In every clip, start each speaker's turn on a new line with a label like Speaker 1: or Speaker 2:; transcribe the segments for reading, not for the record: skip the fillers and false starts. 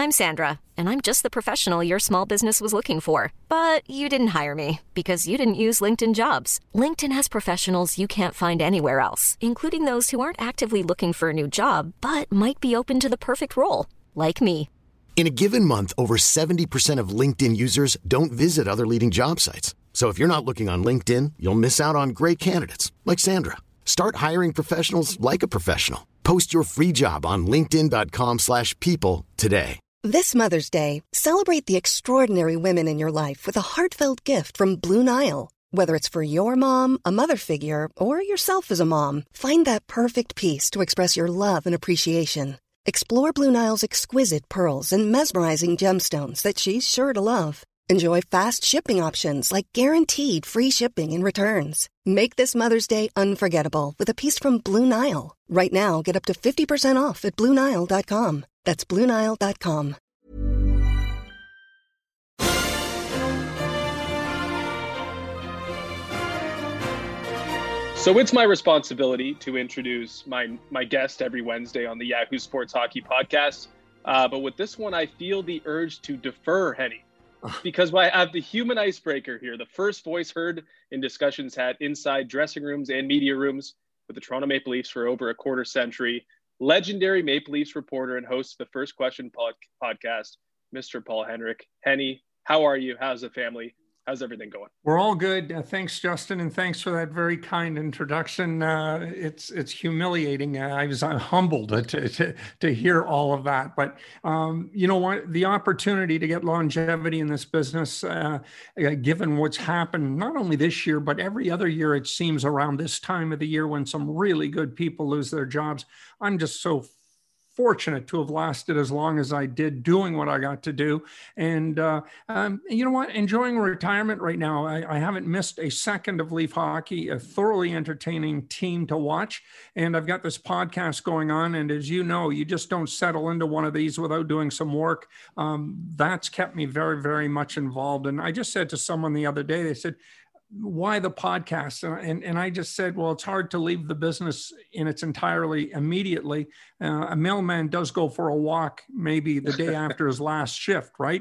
Speaker 1: I'm Sandra, and I'm just the professional your small business was looking for. But you didn't hire me because you didn't use LinkedIn Jobs. LinkedIn has professionals you can't find anywhere else, including those who aren't actively looking for a new job, but might be open to the perfect role, like me.
Speaker 2: In a given month, over 70% of LinkedIn users don't visit other leading job sites. So if you're not looking on LinkedIn, you'll miss out on great candidates like Sandra. Start hiring professionals like a professional. Post your free job on linkedin.com/people today.
Speaker 3: This Mother's Day, celebrate the extraordinary women in your life with a heartfelt gift from Blue Nile. Whether it's for your mom, a mother figure, or yourself as a mom, find that perfect piece to express your love and appreciation. Explore Blue Nile's exquisite pearls and mesmerizing gemstones that she's sure to love. Enjoy fast shipping options like guaranteed free shipping and returns. Make this Mother's Day unforgettable with a piece from Blue Nile. Right now, get up to 50% off at BlueNile.com. That's BlueNile.com.
Speaker 4: So it's my responsibility to introduce my guest every Wednesday on the Yahoo Sports Hockey Podcast. But with this one, I feel the urge to defer, Henny, because I have the human icebreaker here, the first voice heard in discussions had inside dressing rooms and media rooms with the Toronto Maple Leafs for over a quarter century. Legendary Maple Leafs reporter and host of the First Question podcast, Mr. Paul Henrik. Henny, how are you? How's the family? How's everything going?
Speaker 5: We're all good. Thanks, Justin, and thanks for that very kind introduction. It's humiliating. I was humbled to hear all of that. But you know what? The opportunity to get longevity in this business, given what's happened, not only this year, but every other year, it seems around this time of the year when some really good people lose their jobs. I'm just so fortunate to have lasted as long as I did doing what I got to do. And you know what? Enjoying retirement right now. I haven't missed a second of Leaf hockey, a thoroughly entertaining team to watch. And I've got this podcast going on. And as you know, you just don't settle into one of these without doing some work. That's kept me very, very much involved. And I just said to someone the other day, they said, why the podcast? And I just said, well, it's hard to leave the business in its entirely immediately. A mailman does go for a walk maybe the day after his last shift, right?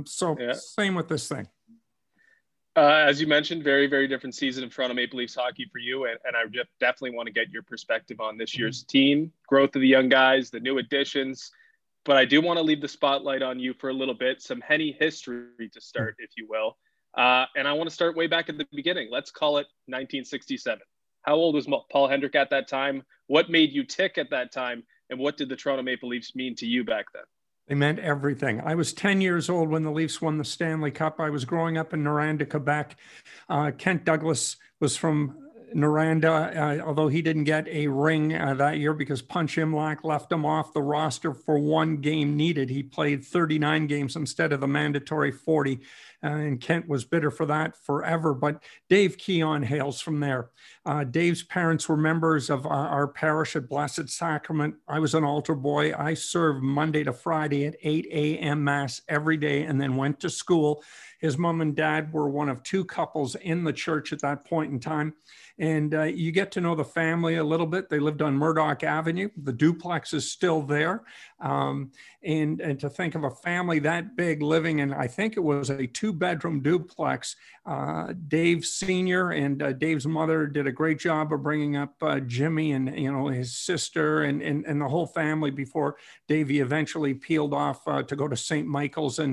Speaker 5: Same with this thing.
Speaker 4: As you mentioned, very, very different season of Toronto Maple Leafs hockey for you. And I definitely want to get your perspective on this year's team, growth of the young guys, the new additions. But I do want to leave the spotlight on you for a little bit, some Henny history to start, if you will. And I want to start way back at the beginning. Let's call it 1967. How old was Paul Henrik at that time? What made you tick at that time? And what did the Toronto Maple Leafs mean to you back then?
Speaker 5: They meant everything. I was 10 years old when the Leafs won the Stanley Cup. I was growing up in Noranda, Quebec. Kent Douglas was from Noranda, although he didn't get a ring that year because Punch Imlach left him off the roster for one game needed. He played 39 games instead of the mandatory 40. And Kent was bitter for that forever. But Dave Keon hails from there. Dave's parents were members of our parish at Blessed Sacrament. I was an altar boy. I served Monday to Friday at 8 a.m. Mass every day and then went to school. His mom and dad were one of two couples in the church at that point in time. And you get to know the family a little bit. They lived on Murdoch Avenue. The duplex is still there. And to think of a family that big living in, I think it was a 2-bedroom duplex. Dave Sr. and Dave's mother did a great job of bringing up Jimmy and his sister and the whole family before Davey eventually peeled off to go to St. Michael's and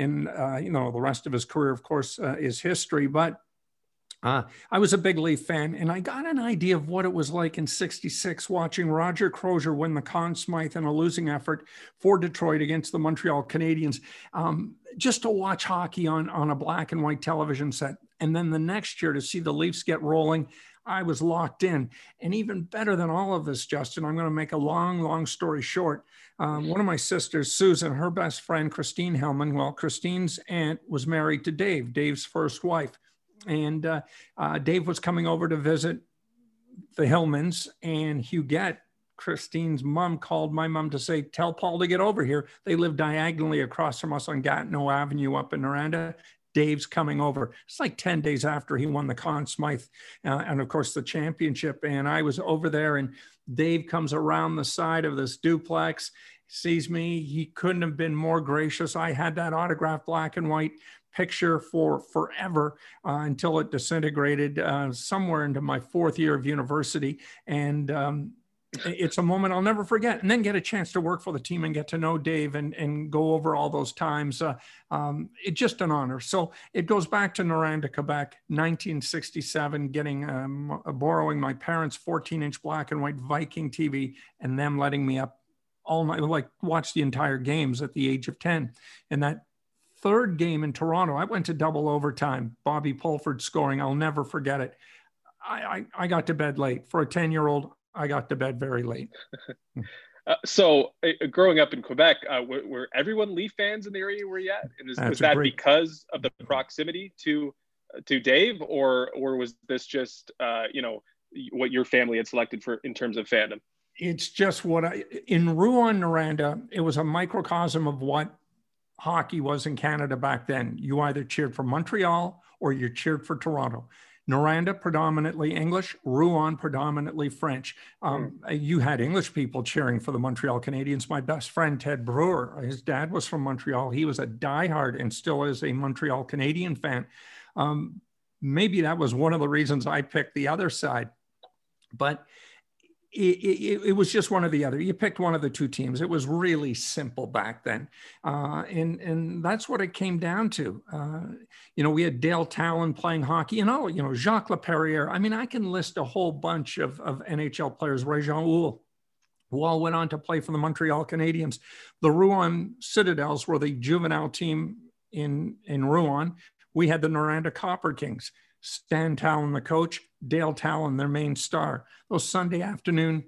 Speaker 5: the rest of his career, of course, is history. But I was a big Leaf fan, and I got an idea of what it was like in '66 watching Roger Crozier win the Conn Smythe in a losing effort for Detroit against the Montreal Canadiens, just to watch hockey on a black and white television set. And then the next year to see the Leafs get rolling, I was locked in. And even better than all of this, Justin, I'm going to make a long story short. One of my sisters, Susan, her best friend, Christine Hellman, well, Christine's aunt was married to Dave, Dave's first wife. And Dave was coming over to visit the Hillmans, and Huguette, Christine's mom, called my mom to say, tell Paul to get over here. They live diagonally across from us on Gatineau Avenue up in Noranda. Dave's coming over. It's like 10 days after he won the Conn Smythe and, of course, the championship. And I was over there, and Dave comes around the side of this duplex, sees me. He couldn't have been more gracious. I had that autographed black and white picture for forever until it disintegrated somewhere into my fourth year of university. And it's a moment I'll never forget. And then get a chance to work for the team and get to know Dave and go over all those times. It's just an honor. So it goes back to Noranda, Quebec, 1967, borrowing my parents' 14-inch black and white Viking TV and them letting me up all night, like watch the entire games at the age of 10. And that third game in Toronto, I went to double overtime. Bobby Pulford scoring. I'll never forget it. I got to bed late. For a 10-year-old, I got to bed very late.
Speaker 4: So growing up in Quebec, were everyone Leaf fans in the area where you at? And was that because of the proximity to Dave, or was this just what your family had selected for in terms of fandom?
Speaker 5: It's just in Rouen, Noranda, it was a microcosm of what hockey was in Canada back then. You either cheered for Montreal or you cheered for Toronto. Noranda, predominantly English, Rouen, predominantly French. You had English people cheering for the Montreal Canadiens. My best friend, Ted Brewer, his dad was from Montreal. He was a diehard and still is a Montreal Canadian fan. Maybe that was one of the reasons I picked the other side. But it was just one or the other. You picked one of the two teams. It was really simple back then. And that's what it came down to. We had Dale Talon playing hockey and Jacques Laperriere. I mean, I can list a whole bunch of NHL players, Réjean Houle, who all went on to play for the Montreal Canadiens. The Rouen Citadels were the juvenile team in Rouen. We had the Noranda Copper Kings. Stan Talon, the coach, Dale Talon, their main star. Those Sunday afternoon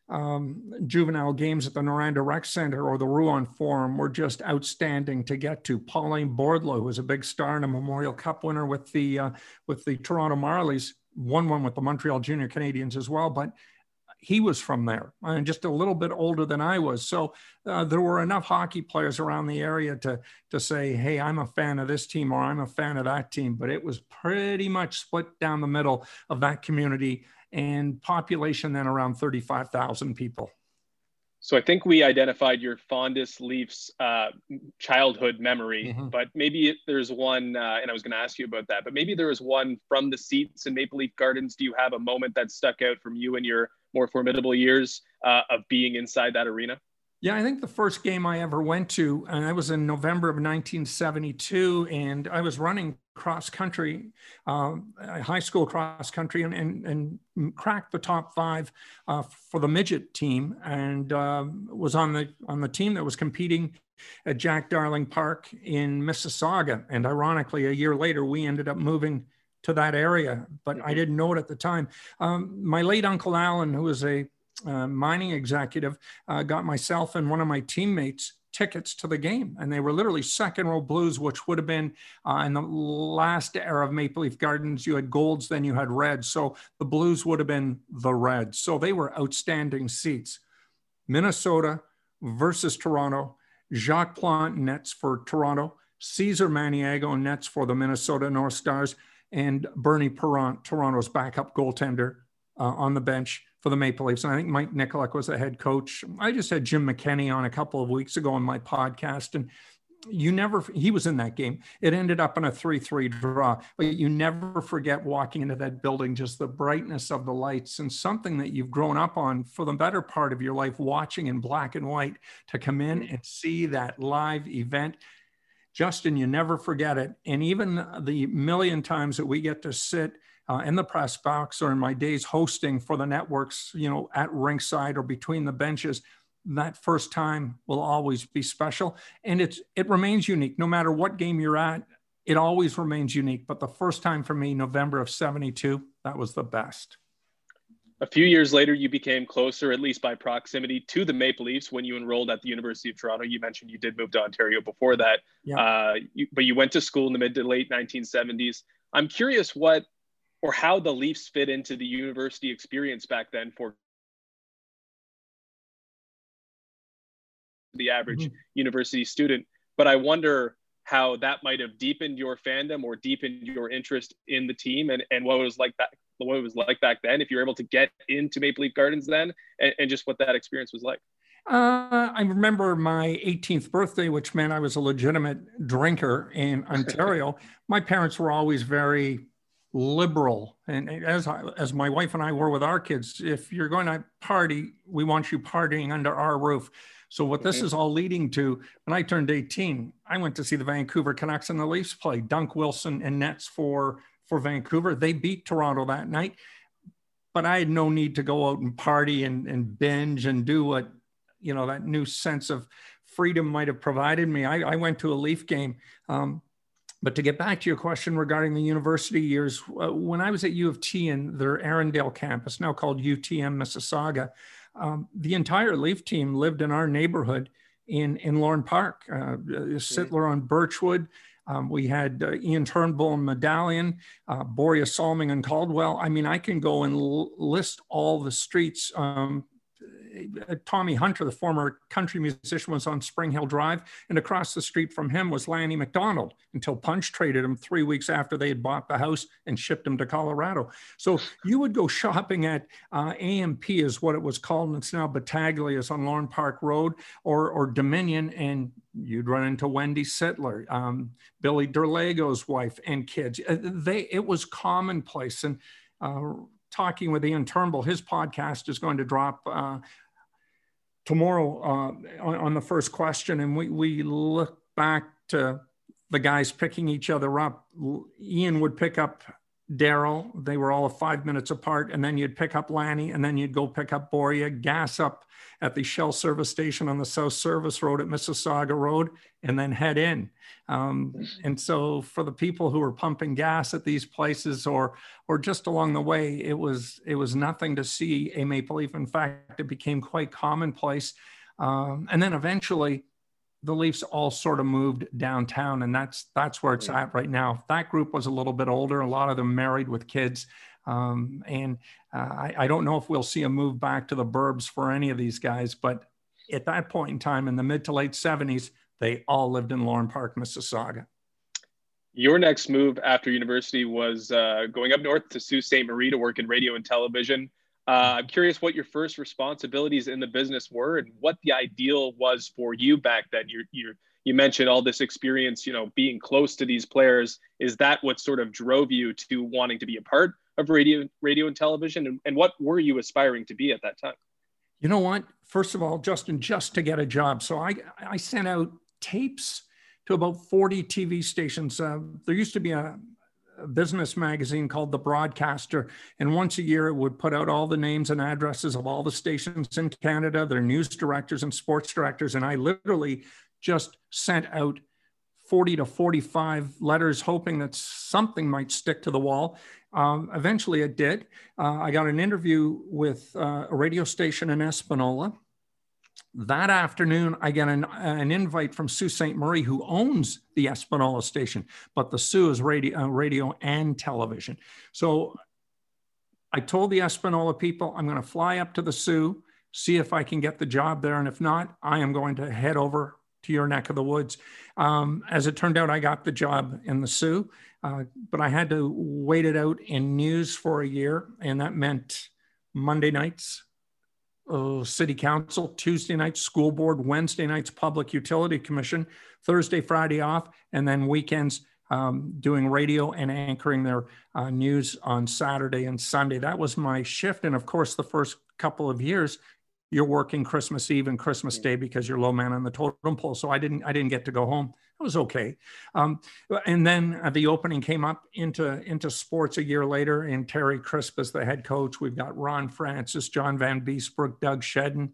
Speaker 5: juvenile games at the Noranda Rec Center or the Rouen Forum were just outstanding to get to. Pauline Bordeleau, who was a big star and a Memorial Cup winner with the Toronto Marlies, won one with the Montreal Junior Canadiens as well, but he was from there and just a little bit older than I was. So there were enough hockey players around the area to say, hey, I'm a fan of this team or I'm a fan of that team. But it was pretty much split down the middle of that community, and population then around 35,000 people.
Speaker 4: So I think we identified your fondest Leafs childhood memory, but maybe there's one, and I was going to ask you about that, but maybe there was one from the seats in Maple Leaf Gardens. Do you have a moment that stuck out from you in your more formidable years of being inside that arena?
Speaker 5: Yeah, I think the first game I ever went to, and I was in November of 1972, and I was running cross country, high school cross country, and cracked the top 5 for the midget team, and was on the team that was competing at Jack Darling Park in Mississauga. And ironically, a year later, we ended up moving to that area, but I didn't know it at the time. My late Uncle Alan, who was a mining executive, got myself and one of my teammates tickets to the game, and they were literally second row blues, which would have been in the last era of Maple Leaf Gardens. You had golds, then you had reds, so the blues would have been the reds. So they were outstanding seats. Minnesota versus Toronto. Jacques Plante nets for Toronto, Cesar Maniago nets for the Minnesota North Stars, and Bernie Parent, Toronto's backup goaltender, on the bench for the Maple Leafs. And I think Mike Nikolak was the head coach. I just had Jim McKenney on a couple of weeks ago on my podcast, and he was in that game. It ended up in a 3-3 draw, but you never forget walking into that building, just the brightness of the lights, and something that you've grown up on for the better part of your life, watching in black and white, to come in and see that live event. Justin, you never forget it. And even the million times that we get to sit in the press box or in my days hosting for the networks, at ringside or between the benches, that first time will always be special. And it remains unique. No matter what game you're at, it always remains unique. But the first time for me, November of 72, that was the best.
Speaker 4: A few years later, you became closer, at least by proximity, to the Maple Leafs when you enrolled at the University of Toronto. You mentioned you did move to Ontario before that, but you went to school in the mid to late 1970s. I'm curious what or how the Leafs fit into the university experience back then for the average university student. But I wonder how that might have deepened your fandom or deepened your interest in the team, and what it was like back then, if you were able to get into Maple Leaf Gardens then, and just what that experience was like.
Speaker 5: I remember my 18th birthday, which meant I was a legitimate drinker in Ontario. My parents were always very liberal. And as my wife and I were with our kids, if you're going to party, we want you partying under our roof. So what this is all leading to, when I turned 18, I went to see the Vancouver Canucks and the Leafs play. Dunk Wilson and nets for Vancouver. They beat Toronto that night, but I had no need to go out and party and binge and do what, you know, that new sense of freedom might have provided me. I went to a Leaf game. But to get back to your question regarding the university years, when I was at U of T in their Arundel campus, now called UTM Mississauga, the entire Leaf team lived in our neighborhood in Lorne Park, Sittler on Birchwood. We had Ian Turnbull and Medallion, Boria Salming and Caldwell. I mean, I can go and list all the streets. Tommy Hunter, the former country musician, was on Spring Hill Drive, and across the street from him was Lanny McDonald, until Punch traded him 3 weeks after they had bought the house and shipped him to Colorado. So you would go shopping at AMP is what it was called, and it's now Battaglia's on Lorne Park Road, or Dominion, and you'd run into Wendy Sittler, Billy Derlago's wife and kids. It was commonplace. And talking with Ian Turnbull, his podcast is going to drop tomorrow on the first question. And we look back to the guys picking each other up. Ian would pick up Daryl. They were all 5 minutes apart. And then you'd pick up Lanny, and then you'd go pick up Boria, gas up at the Shell service station on the South Service Road at Mississauga Road, and then head in. And so for the people who were pumping gas at these places or just along the way, it was nothing to see a Maple Leaf. In fact, it became quite commonplace. And then eventually the Leafs all sort of moved downtown, and that's where it's at right now. That group was a little bit older, a lot of them married with kids. I don't know if we'll see a move back to the burbs for any of these guys, but at that point in time in the mid to late 70s, they all lived in Lorne Park, Mississauga.
Speaker 4: Your next move after university was going up north to Sault Ste. Marie to work in radio and television. I'm curious what your first responsibilities in the business were and what the ideal was for you back then. You mentioned all this experience, being close to these players. Is that what sort of drove you to wanting to be a part of radio and television? And what were you aspiring to be at that time?
Speaker 5: You know what? First of all, Justin, just to get a job. So I sent out tapes to about 40 TV stations. There used to be a business magazine called The Broadcaster, and once a year it would put out all the names and addresses of all the stations in Canada, their news directors and sports directors, and I literally just sent out 40 to 45 letters hoping that something might stick to the wall. Eventually it did. I got an interview with a radio station in Espanola. That afternoon, I get an invite from Sault Ste. Marie, who owns the Espanola station, but the Sault is radio and television. So I told the Espanola people, I'm going to fly up to the Sault, see if I can get the job there. And if not, I am going to head over to your neck of the woods. As it turned out, I got the job in the Sault, but I had to wait it out in news for a year. And that meant Monday nights, City Council, Tuesday nights, School Board, Wednesday nights, Public Utility Commission, Thursday, Friday off, and then weekends doing radio and anchoring their news on Saturday and Sunday. That was my shift. And of course, the first couple of years, you're working Christmas Eve and Christmas Day because you're low man on the totem pole. So I didn't get to go home. It was okay. And then the opening came up into sports a year later, and Terry Crisp as the head coach. We've got Ron Francis, John Van Beesbrook, Doug Shedden,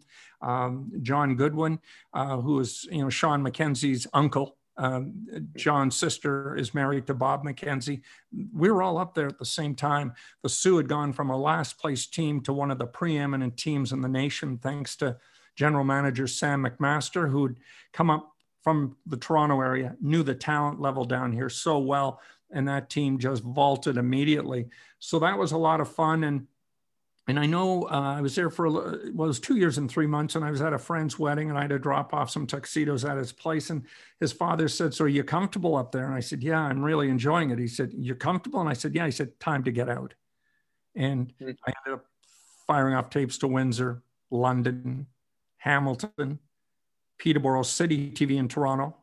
Speaker 5: John Goodwin, who is Sean McKenzie's uncle. John's sister is married to Bob McKenzie. We were all up there at the same time. The Sioux had gone from a last place team to one of the preeminent teams in the nation, thanks to general manager Sam McMaster, who'd come up from the Toronto area, knew the talent level down here so well, and that team just vaulted immediately. So that was a lot of fun. And I know I was there for, it was 2 years and 3 months, and I was at a friend's wedding, and I had to drop off some tuxedos at his place. And his father said, "So are you comfortable up there?" And I said, "Yeah, I'm really enjoying it." He said, "You're comfortable?" And I said, "Yeah." He said, "Time to get out." And I ended up firing off tapes to Windsor, London, Hamilton, Peterborough, City TV in Toronto.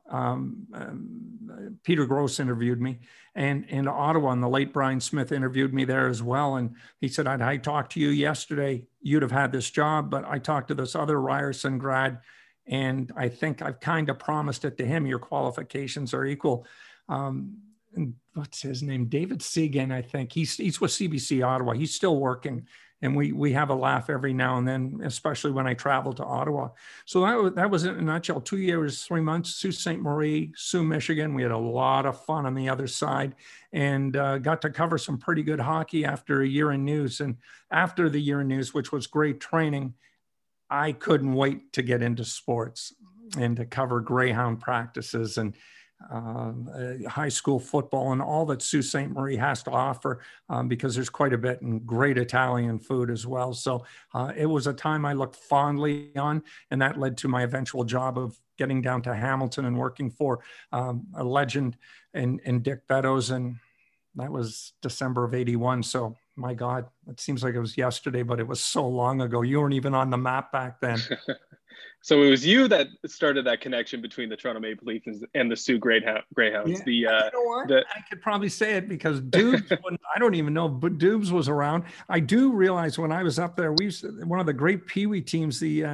Speaker 5: Peter Gross interviewed me, and Ottawa, and the late Brian Smith interviewed me there as well. And he said, I talked to you yesterday, you'd have had this job, but I talked to this other Ryerson grad, and I think I've kind of promised it to him. Your qualifications are equal. And what's his name? David Segan, I think. He's with CBC Ottawa. He's still working. And we have a laugh every now and then, especially when I travel to Ottawa. So that was in a nutshell. 2 years, 3 months, Sault Ste. Marie, Sault, Michigan. We had a lot of fun on the other side, and got to cover some pretty good hockey after a year in news. And after the year in news, which was great training, I couldn't wait to get into sports and to cover Greyhound practices and high school football and all that Sault Ste. Marie has to offer, because there's quite a bit, and great Italian food as well. So it was a time I looked fondly on, and that led to my eventual job of getting down to Hamilton and working for a legend in Dick Beddoes. And that was December of 81. So my God, it seems like it was yesterday, but it was so long ago. You weren't even on the map back then.
Speaker 4: So it was you that started that connection between the Toronto Maple Leafs and the Sault Greyhounds.
Speaker 5: Yeah. You know what? I could probably say it because Dubes, I don't even know, but Dubes was around. I do realize when I was up there, one of the great Pee Wee teams, the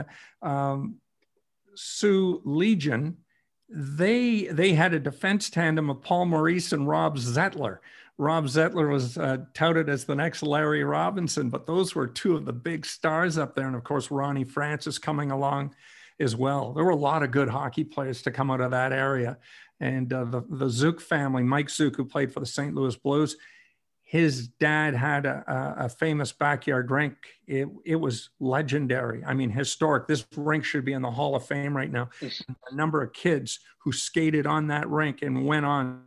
Speaker 5: Sault Legion, they had a defense tandem of Paul Maurice and Rob Zettler. Rob Zettler was touted as the next Larry Robinson, but those were two of the big stars up there. And of course, Ronnie Francis coming along as well. There were a lot of good hockey players to come out of that area. And the Zook family, Mike Zook, who played for the St. Louis Blues, his dad had a famous backyard rink. It was legendary. I mean, historic. This rink should be in the Hall of Fame right now. A number of kids who skated on that rink and went on.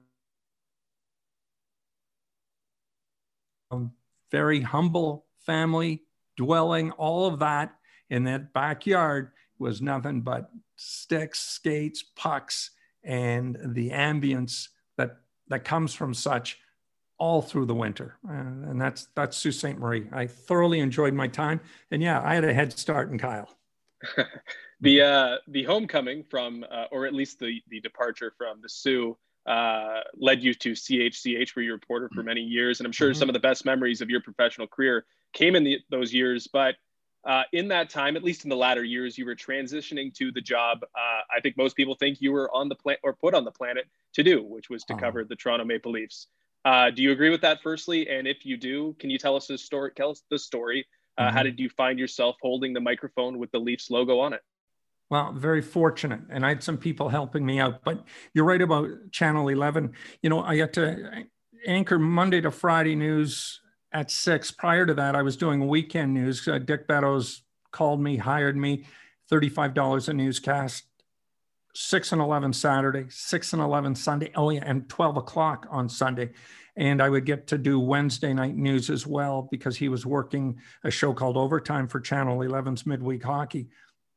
Speaker 5: Very humble family dwelling, all of that in that backyard was nothing but sticks, skates, pucks, and the ambience that comes from such all through the winter. And that's Sault Ste. Marie. I thoroughly enjoyed my time. And yeah, I had a head start in Kyle.
Speaker 4: The homecoming from, or at least the departure from the Sioux, led you to CHCH, where you were a reporter for many years. And I'm sure some of the best memories of your professional career came in those years. But in that time, at least in the latter years, you were transitioning to the job I think most people think you were on the planet or put on the planet to do, which was to cover the Toronto Maple Leafs. Do you agree with that, firstly? And if you do, can you tell us the story? How did you find yourself holding the microphone with the Leafs logo on it?
Speaker 5: Well, very fortunate. And I had some people helping me out. But you're right about Channel 11. You know, I got to anchor Monday to Friday news at 6. Prior to that, I was doing weekend news. Dick Beddoes called me, hired me, $35 a newscast, 6 and 11 Saturday, 6 and 11 Sunday. Oh, yeah, and 12 o'clock on Sunday. And I would get to do Wednesday night news as well because he was working a show called Overtime for Channel 11's Midweek Hockey.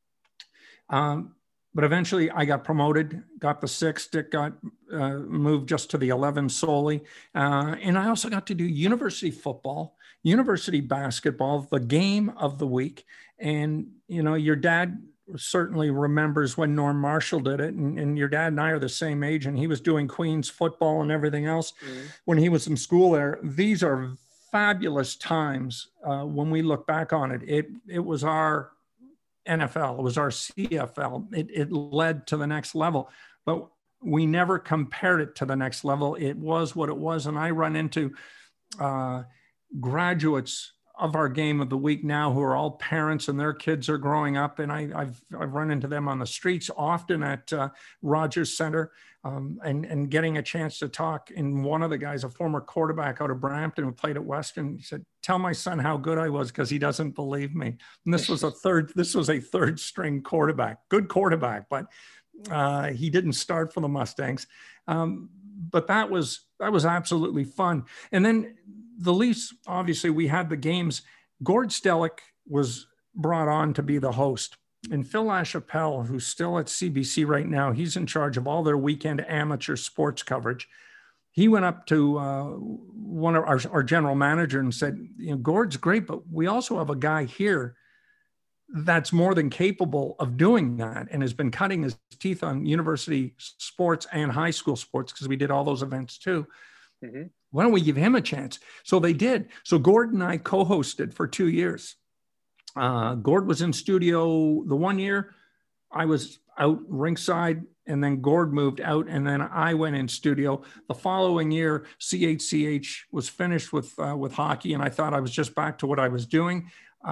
Speaker 5: But eventually I got promoted, got the 6. Dick got moved just to the 11 solely. And I also got to do university football, university basketball, the game of the week. And, you know, your dad certainly remembers when Norm Marshall did it. And your dad and I are the same age, and he was doing Queens football and everything else when he was in school there. These are fabulous times when we look back on it. It was our NFL, it was our CFL. It led to the next level, but we never compared it to the next level. It was what it was. And I run into graduates of our game of the week now who are all parents and their kids are growing up. And I've run into them on the streets often at Rogers Center and getting a chance to talk. And one of the guys, a former quarterback out of Brampton who played at Western, he said, "Tell my son how good I was because he doesn't believe me." And this was a third string quarterback, good quarterback, but he didn't start for the Mustangs. But that was absolutely fun. And then the Leafs, obviously we had the games. Gord Stellick was brought on to be the host. And Phil LaChapelle, who's still at CBC right now, he's in charge of all their weekend amateur sports coverage. He went up to one of our general manager and said, "You know, Gord's great, but we also have a guy here that's more than capable of doing that and has been cutting his teeth on university sports and high school sports, because we did all those events too. Mm-hmm. Why don't we give him a chance? So they did. So Gord and I co-hosted for 2 years. Gord was in studio the 1 year. I was out ringside, and then Gord moved out, and then I went in studio. The following year, CHCH was finished with hockey, and I thought I was just back to what I was doing.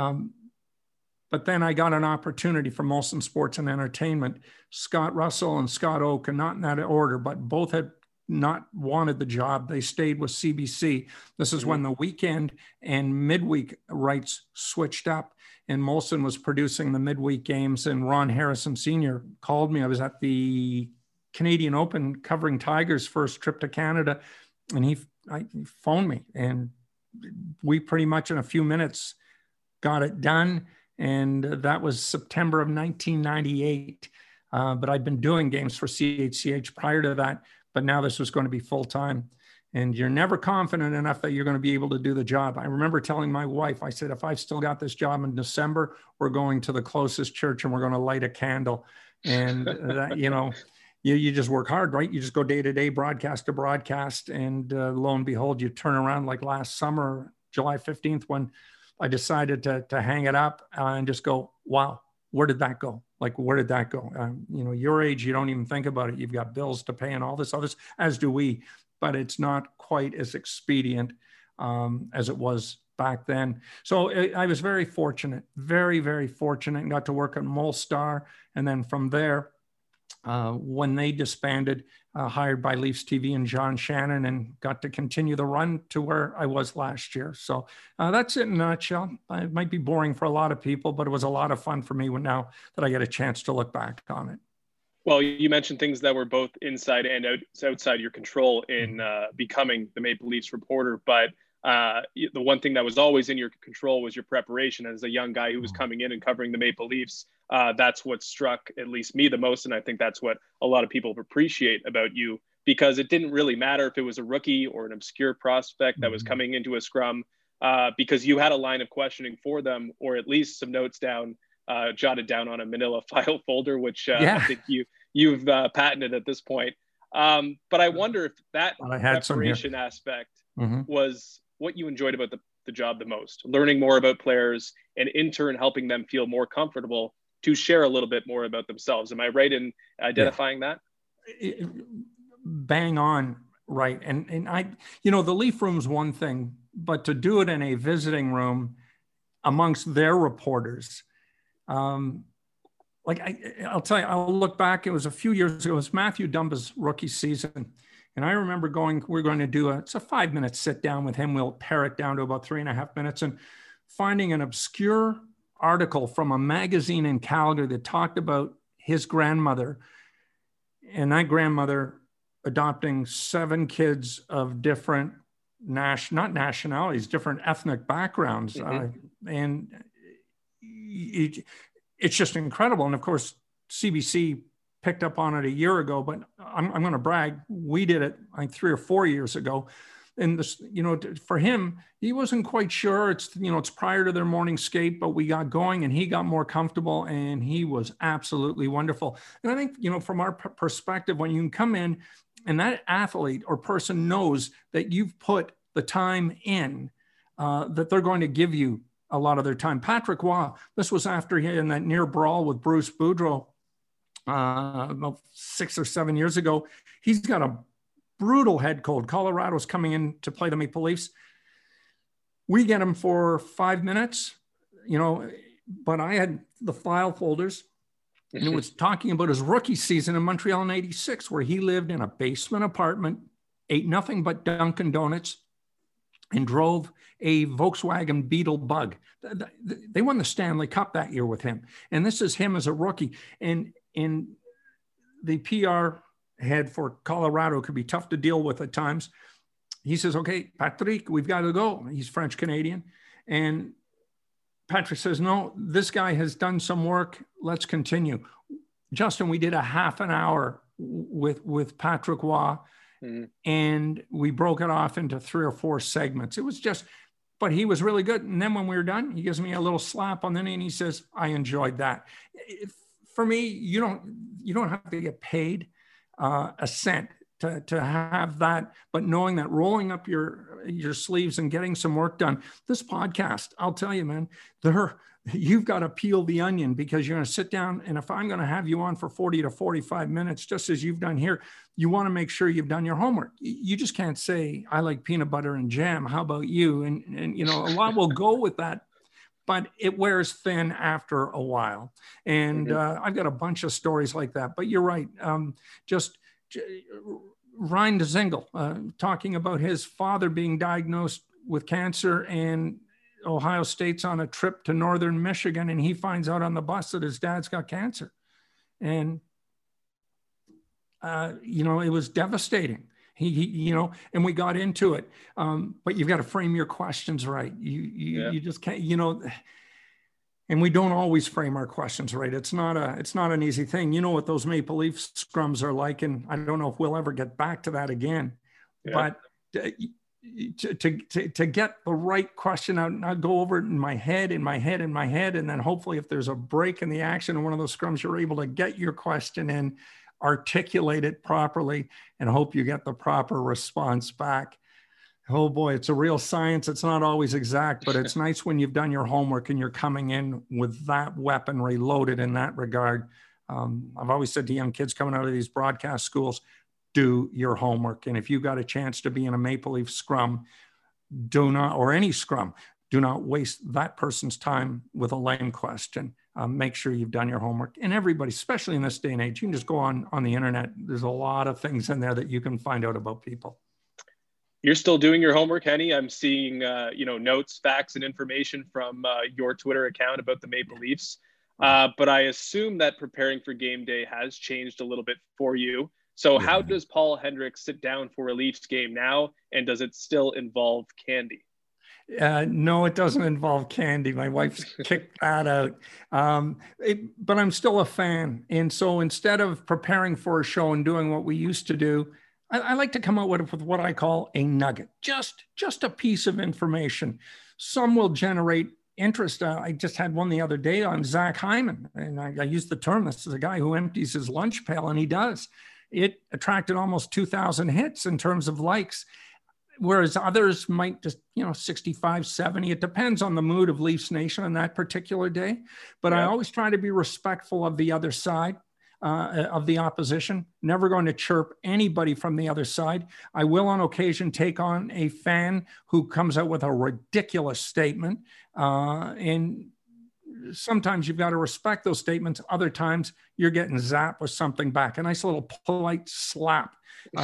Speaker 5: But then I got an opportunity from Molson Sports and Entertainment. Scott Russell and Scott Oak, and not in that order, but both had not wanted the job. They stayed with CBC. This is when the weekend and midweek rights switched up, and Molson was producing the midweek games, and Ron Harrison Sr. called me. I was at the Canadian Open covering Tiger's first trip to Canada, and he phoned me, and we pretty much in a few minutes got it done. And that was September of 1998. But I'd been doing games for CHCH prior to that, but now this was going to be full-time. And you're never confident enough that you're going to be able to do the job. I remember telling my wife, I said, if I've still got this job in December, we're going to the closest church and we're going to light a candle. And that, you just work hard, right? You just go day to day, broadcast to broadcast. And lo and behold, you turn around like last summer, July 15th, when I decided to hang it up and just go, wow, where did that go? Like, where did that go? Your age, you don't even think about it. You've got bills to pay and all this others, as do we, but it's not quite as expedient as it was back then. So I was very fortunate, very, very fortunate, and got to work at Molstar. And then from there, when they disbanded, hired by Leafs TV and John Shannon, and got to continue the run to where I was last year. So that's it in a nutshell. It might be boring for a lot of people, but it was a lot of fun for me now that I get a chance to look back on it.
Speaker 4: Well, you mentioned things that were both inside and outside your control in becoming the Maple Leafs reporter, but the one thing that was always in your control was your preparation. As a young guy who was coming in and covering the Maple Leafs, that's what struck at least me the most. And I think that's what a lot of people appreciate about you, because it didn't really matter if it was a rookie or an obscure prospect that was coming into a scrum, because you had a line of questioning for them, or at least some notes down, jotted down on a manila file folder, which I think you've patented at this point. But I wonder if that preparation aspect was what you enjoyed about the job the most, learning more about players and in turn helping them feel more comfortable to share a little bit more about themselves. Am I right in identifying that?
Speaker 5: Bang on, right. And I, the Leaf Room's one thing, but to do it in a visiting room amongst their reporters, I'll tell you, I'll look back, it was a few years ago, it was Matthew Dumba's rookie season. And I remember we're going to do it's a 5-minute sit down with him. We'll pare it down to about 3.5 minutes, and finding an obscure article from a magazine in Calgary that talked about his grandmother, and that grandmother adopting 7 kids of different not nationalities, different ethnic backgrounds. And it's just incredible. And of course, CBC picked up on it a year ago, but I'm going to brag. We did it like 3 or 4 years ago. And this, for him, he wasn't quite sure. It's prior to their morning skate, but we got going and he got more comfortable and he was absolutely wonderful. And I think, from our perspective, when you can come in and that athlete or person knows that you've put the time in, that they're going to give you a lot of their time. Patrick Waugh, this was after he had that near brawl with Bruce Boudreau, about 6 or 7 years ago. He's got a brutal head cold. Colorado's coming in to play the Maple Leafs. We get him for 5 minutes, but I had the file folders, and it was talking about his rookie season in Montreal in '86, where he lived in a basement apartment, ate nothing but Dunkin' Donuts, and drove a Volkswagen Beetle Bug. They won the Stanley Cup that year with him. And this is him as a rookie. And the PR head for Colorado could be tough to deal with at times. He says, okay, Patrick, we've got to go. He's French Canadian. And Patrick says, no, this guy has done some work. Let's continue. Justin, we did a half an hour with Patrick Waugh, and we broke it off into 3 or 4 segments. It was just but he was really good. And then when we were done, he gives me a little slap on the knee and he says, I enjoyed that. For me, you don't have to get paid a cent to have that, but knowing that, rolling up your sleeves and getting some work done. This podcast, I'll tell you, man, you've got to peel the onion, because you're going to sit down, and if I'm going to have you on for 40 to 45 minutes, just as you've done here, you want to make sure you've done your homework. You just can't say, I like peanut butter and jam. How about you? And you know, a lot will go with that, but it wears thin after a while. And I've got a bunch of stories like that, but you're right. Ryan Dzingel, talking about his father being diagnosed with cancer, and Ohio State's on a trip to northern Michigan, and he finds out on the bus that his dad's got cancer. And, you know, it was devastating. He you know, and we got into it. But you've got to frame your questions right. You just can't, you know, and we don't always frame our questions right. It's not an easy thing. You know what those Maple Leaf scrums are like, and I don't know if we'll ever get back to that again. Yeah. But to get the right question out, and I'll go over it in my head, and then hopefully if there's a break in the action in one of those scrums, you're able to get your question in, articulate it properly, and hope you get the proper response back. Oh boy, it's a real science. It's not always exact, but it's nice when you've done your homework and you're coming in with that weaponry loaded in that regard. I've always said to young kids coming out of these broadcast schools, do your homework. And if you got a chance to be in a Maple Leaf scrum, or any scrum, do not waste that person's time with a lame question. Make sure you've done your homework. And everybody, especially in this day and age, you can just go on the internet. There's a lot of things in there that you can find out about people.
Speaker 4: You're still doing your homework, Henny. I'm seeing, notes, facts, and information from your Twitter account about the Maple Leafs. But I assume that preparing for game day has changed a little bit for you. So how does Paul Hendricks sit down for a Leafs game now? And does it still involve candy?
Speaker 5: No, it doesn't involve candy. My wife's kicked that out. But I'm still a fan. And so instead of preparing for a show and doing what we used to do, I like to come out with what I call a nugget, just a piece of information. Some will generate interest. I just had one the other day on Zach Hyman, and I used the term, this is a guy who empties his lunch pail, and he does. It attracted almost 2,000 hits in terms of likes, whereas others might just, 65, 70. It depends on the mood of Leafs Nation on that particular day. But I always try to be respectful of the other side. Of the opposition, never going to chirp anybody from the other side. I will on occasion take on a fan who comes out with a ridiculous statement. And sometimes you've got to respect those statements. Other times you're getting zapped with something back. A nice little polite slap.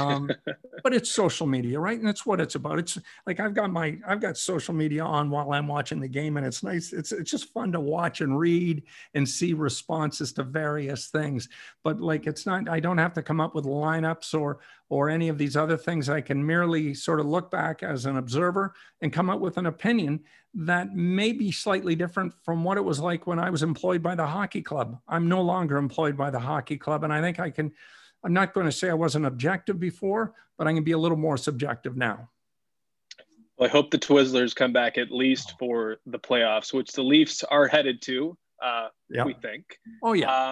Speaker 5: But it's social media, right? And that's what it's about. It's like I've got social media on while I'm watching the game, and it's nice. It's just fun to watch and read and see responses to various things. But I don't have to come up with lineups or any of these other things. I can merely sort of look back as an observer and come up with an opinion that may be slightly different from what it was like when I was employed by the hockey club. I'm no longer employed by the hockey club, and I think I'm not going to say I wasn't objective before, but I can be a little more subjective now.
Speaker 4: Well, I hope the Twizzlers come back at least for the playoffs, which the Leafs are headed to, we think.
Speaker 5: Oh, yeah.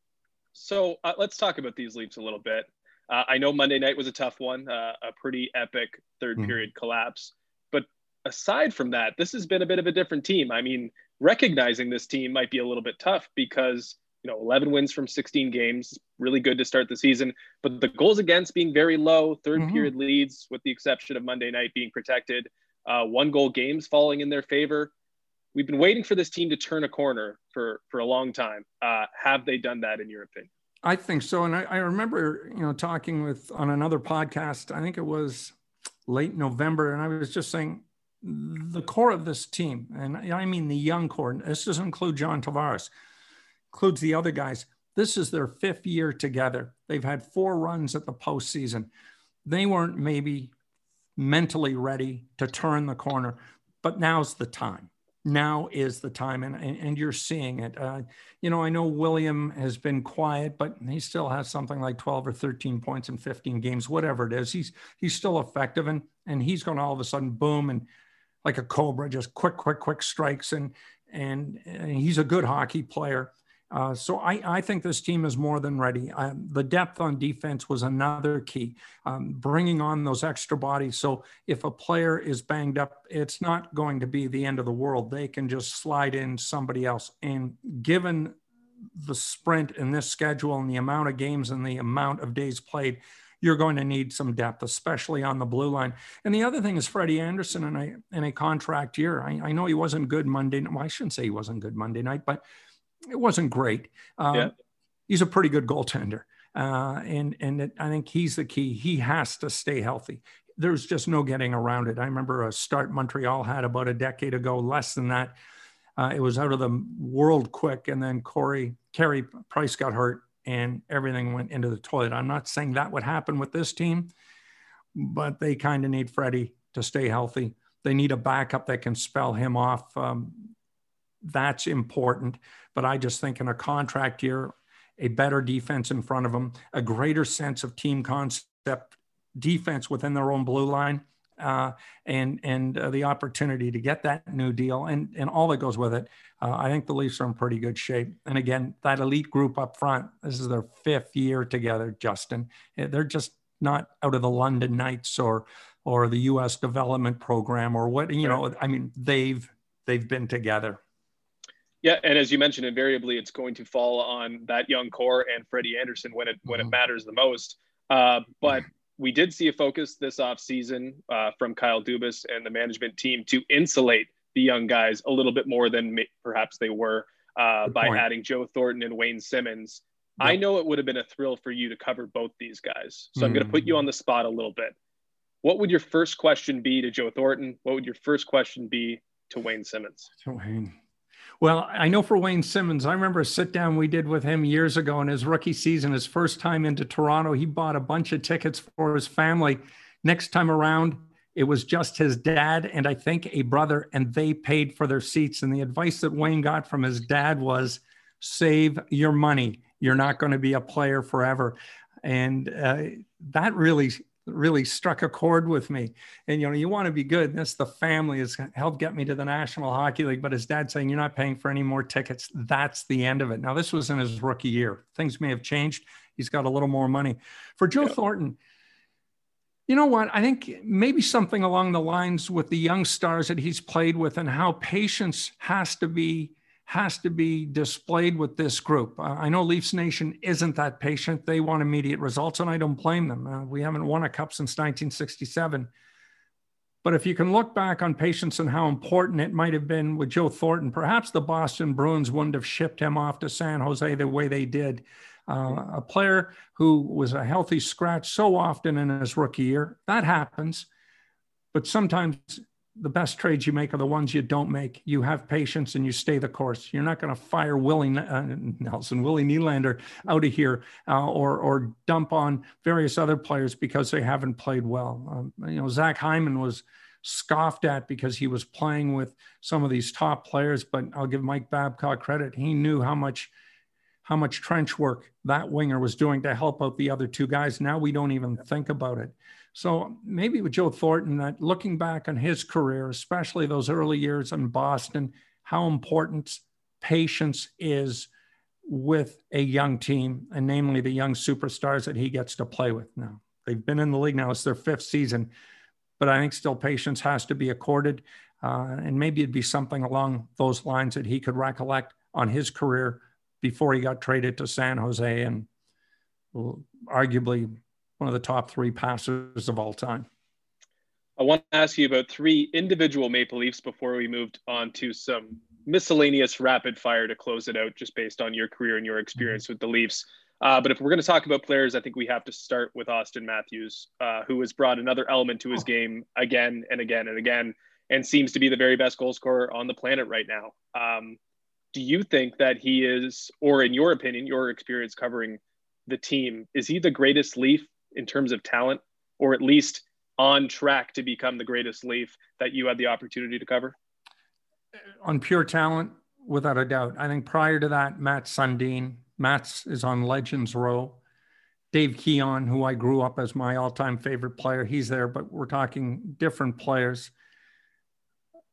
Speaker 4: So let's talk about these Leafs a little bit. I know Monday night was a tough one, a pretty epic third period collapse. But aside from that, this has been a bit of a different team. I mean, recognizing this team might be a little bit tough because 11 wins from 16 games, really good to start the season, but the goals against being very low, third period leads, with the exception of Monday night being protected, 1-goal games falling in their favor. We've been waiting for this team to turn a corner for a long time. Have they done that in your opinion?
Speaker 5: I think so. And I remember, talking on another podcast, I think it was late November, and I was just saying the core of this team, and I mean the young core, this doesn't include John Tavares, includes the other guys. This is their 5th year together. They've had 4 runs at the postseason. They weren't maybe mentally ready to turn the corner, but now's the time. Now is the time, and you're seeing it. I know William has been quiet, but he still has something like 12 or 13 points in 15 games, whatever it is. He's still effective, and he's going to all of a sudden boom. And like a cobra, just quick strikes. And he's a good hockey player. So I think this team is more than ready. The depth on defense was another key, bringing on those extra bodies. So if a player is banged up, it's not going to be the end of the world. They can just slide in somebody else. And given the sprint in this schedule and the amount of games and the amount of days played, you're going to need some depth, especially on the blue line. And the other thing is Freddie Andersen in a contract year. I know he wasn't good Monday night. Well, I shouldn't say he wasn't good Monday night, but it wasn't great. He's a pretty good goaltender. I think he's the key. He has to stay healthy. There's just no getting around it. I remember a start Montreal had about a decade ago, less than that. It was out of the world quick. And then Carey Price got hurt and everything went into the toilet. I'm not saying that would happen with this team, but they kind of need Freddie to stay healthy. They need a backup that can spell him off. That's important. But I just think in a contract year, a better defense in front of him, a greater sense of team concept defense within their own blue line, and the opportunity to get that new deal and all that goes with it. I think the Leafs are in pretty good shape. And again, that elite group up front, this is their 5th year together, Justin. They're just not out of the London Knights or the U.S. development program or what, I mean, they've been together.
Speaker 4: Yeah, and as you mentioned, invariably it's going to fall on that young core and Freddie Andersen when it matters the most. But we did see a focus this offseason from Kyle Dubas and the management team to insulate the young guys a little bit more than perhaps they were by adding Joe Thornton and Wayne Simmons. Yep. I know it would have been a thrill for you to cover both these guys. So I'm going to put you on the spot a little bit. What would your first question be to Joe Thornton? What would your first question be to Wayne Simmons?
Speaker 5: Well, I know for Wayne Simmons, I remember a sit down we did with him years ago in his rookie season, his first time into Toronto. He bought a bunch of tickets for his family. Next time around, it was just his dad and I think a brother, and they paid for their seats. And the advice that Wayne got from his dad was, save your money. You're not going to be a player forever. And that really struck a chord with me. And, you want to be good. And the family has helped get me to the National Hockey League, but his dad saying, you're not paying for any more tickets. That's the end of it. Now, this was in his rookie year. Things may have changed. He's got a little more money. For Joe Thornton, you know what? I think maybe something along the lines with the young stars that he's played with and how patience has to be displayed with this group. I know Leafs Nation isn't that patient. They want immediate results, and I don't blame them. We haven't won a cup since 1967. But if you can look back on patience and how important it might have been with Joe Thornton, perhaps the Boston Bruins wouldn't have shipped him off to San Jose the way they did. A player who was a healthy scratch so often in his rookie year, that happens. But sometimes the best trades you make are the ones you don't make. You have patience and you stay the course. You're not going to fire Willie Nylander out of here or dump on various other players because they haven't played well. Zach Hyman was scoffed at because he was playing with some of these top players, but I'll give Mike Babcock credit. He knew how much trench work that winger was doing to help out the other two guys. Now we don't even think about it. So maybe with Joe Thornton, that looking back on his career, especially those early years in Boston, how important patience is with a young team, and namely the young superstars that he gets to play with now. They've been in the league now. It's their 5th season, but I think still patience has to be accorded. And maybe it'd be something along those lines that he could recollect on his career before he got traded to San Jose and arguably one of the top 3 passers of all time.
Speaker 4: I want to ask you about 3 individual Maple Leafs before we moved on to some miscellaneous rapid fire to close it out, just based on your career and your experience with the Leafs. But if we're going to talk about players, I think we have to start with Auston Matthews, who has brought another element to his game again and again and again, and seems to be the very best goal scorer on the planet right now. Do you think that he is, or in your opinion, your experience covering the team, is he the greatest Leaf in terms of talent, or at least on track to become the greatest Leaf that you had the opportunity to cover?
Speaker 5: On pure talent, without a doubt. I think prior to that, Mats Sundin. Mats is on Legends Row. Dave Keon, who I grew up as my all-time favorite player, he's there, but we're talking different players.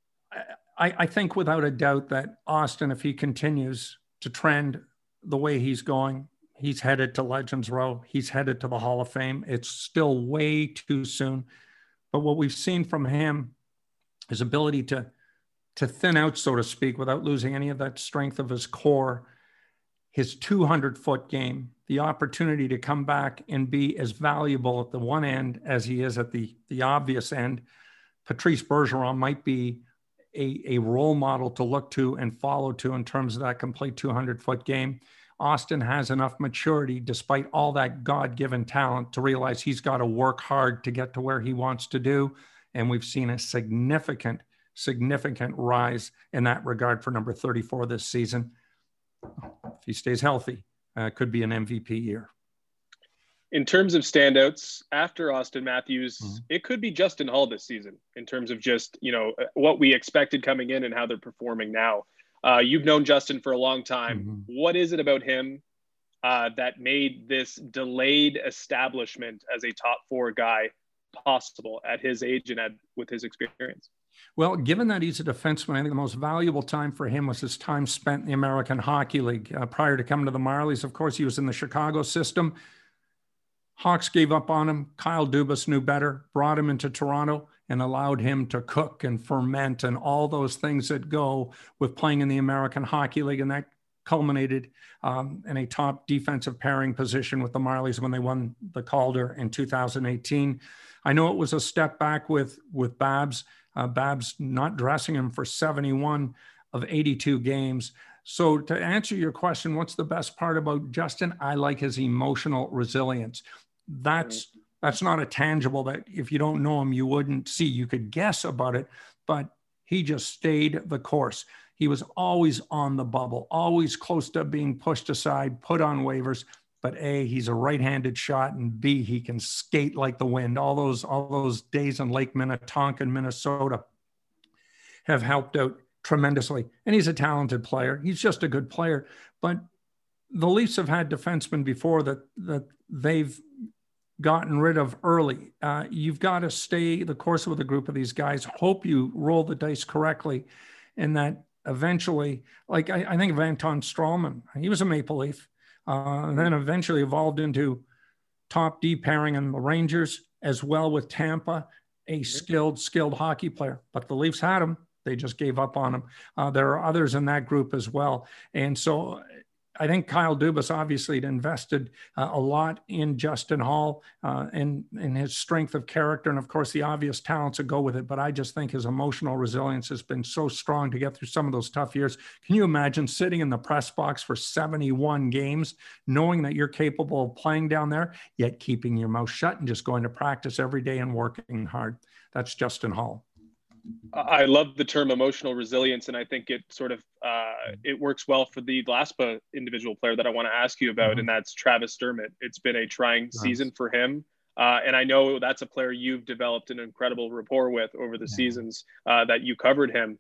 Speaker 5: I think without a doubt that Austin, if he continues to trend the way he's going, he's headed to Legends Row. He's headed to the Hall of Fame. It's still way too soon. But what we've seen from him, his ability to thin out, so to speak, without losing any of that strength of his core, his 200-foot game, the opportunity to come back and be as valuable at the one end as he is at the obvious end. Patrice Bergeron might be a role model to look to and follow to in terms of that complete 200-foot game. Austin has enough maturity, despite all that God-given talent, to realize he's got to work hard to get to where he wants to do. And we've seen a significant rise in that regard for number 34 this season. If he stays healthy, could be an MVP year.
Speaker 4: In terms of standouts, after Austin Matthews, it could be Justin Holl this season in terms of just, what we expected coming in and how they're performing now. You've known Justin for a long time. What is it about him that made this delayed establishment as a top 4 guy possible at his age and with his experience?
Speaker 5: Well, given that he's a defenseman, I think the most valuable time for him was his time spent in the American Hockey League. Prior to coming to the Marlies, of course, he was in the Chicago system. Hawks gave up on him. Kyle Dubas knew better, brought him into Toronto and allowed him to cook and ferment and all those things that go with playing in the American Hockey League. And that culminated in a top defensive pairing position with the Marlies when they won the Calder in 2018. I know it was a step back with Babs. Babs not dressing him for 71 of 82 games. So to answer your question, what's the best part about Justin? I like his emotional resilience. That's not a tangible that if you don't know him, you wouldn't see. You could guess about it, but he just stayed the course. He was always on the bubble, always close to being pushed aside, put on waivers. But A, he's a right-handed shot, and B, he can skate like the wind. All those days in Lake Minnetonka in Minnesota have helped out tremendously. And he's a talented player. He's just a good player. But the Leafs have had defensemen before that they've gotten rid of early. You've got to stay the course with a group of these guys. Hope you roll the dice correctly, and that eventually, like I think of Anton Strawman. He was a Maple Leaf. And then eventually evolved into top D pairing in the Rangers, as well with Tampa, a skilled hockey player. But the Leafs had him. They just gave up on him. There are others in that group as well. And so I think Kyle Dubas obviously had invested a lot in Justin Holl and his strength of character. And of course, the obvious talents that go with it. But I just think his emotional resilience has been so strong to get through some of those tough years. Can you imagine sitting in the press box for 71 games, knowing that you're capable of playing down there, yet keeping your mouth shut and just going to practice every day and working hard? That's Justin Holl.
Speaker 4: I love the term emotional resilience, and I think it sort of it works well for the Glaspa individual player that I want to ask you about, and that's Travis Dermott. It's been a trying season for him, and I know that's a player you've developed an incredible rapport with over the seasons that you covered him.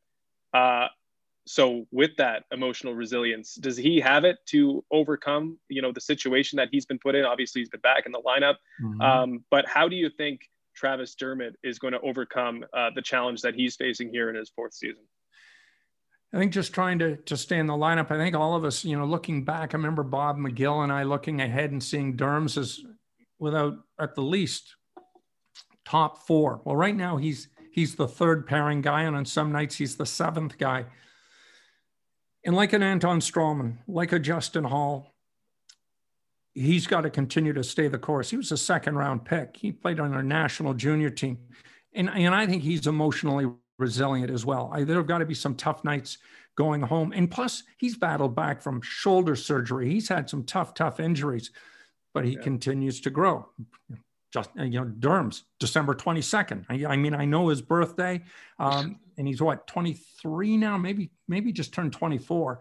Speaker 4: So with that emotional resilience, does he have it to overcome, the situation that he's been put in? Obviously, he's been back in the lineup, but how do you think Travis Dermott is going to overcome the challenge that he's facing here in his 4th season?
Speaker 5: I think just trying to stay in the lineup. I think all of us, looking back, I remember Bob McGill and I looking ahead and seeing Derms as without at the least top 4. Well, right now he's the 3rd pairing guy, and on some nights he's the 7th guy. And like an Anton Strawman, like a Justin Holl, he's got to continue to stay the course. He was a 2nd-round pick. He played on our national junior team. And I think he's emotionally resilient as well. There have got to be some tough nights going home. And plus, he's battled back from shoulder surgery. He's had some tough injuries, but he continues to grow. Just, Derms, December 22nd. I know his birthday, and he's 23 now, maybe just turned 24.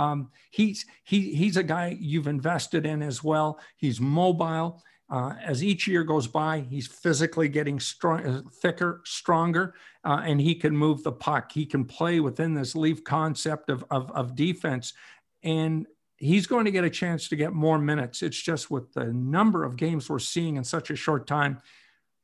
Speaker 5: He's a guy you've invested in as well. He's mobile. As each year goes by, he's physically getting thicker, stronger, and he can move the puck. He can play within this Leaf concept of defense, and he's going to get a chance to get more minutes. It's just with the number of games we're seeing in such a short time,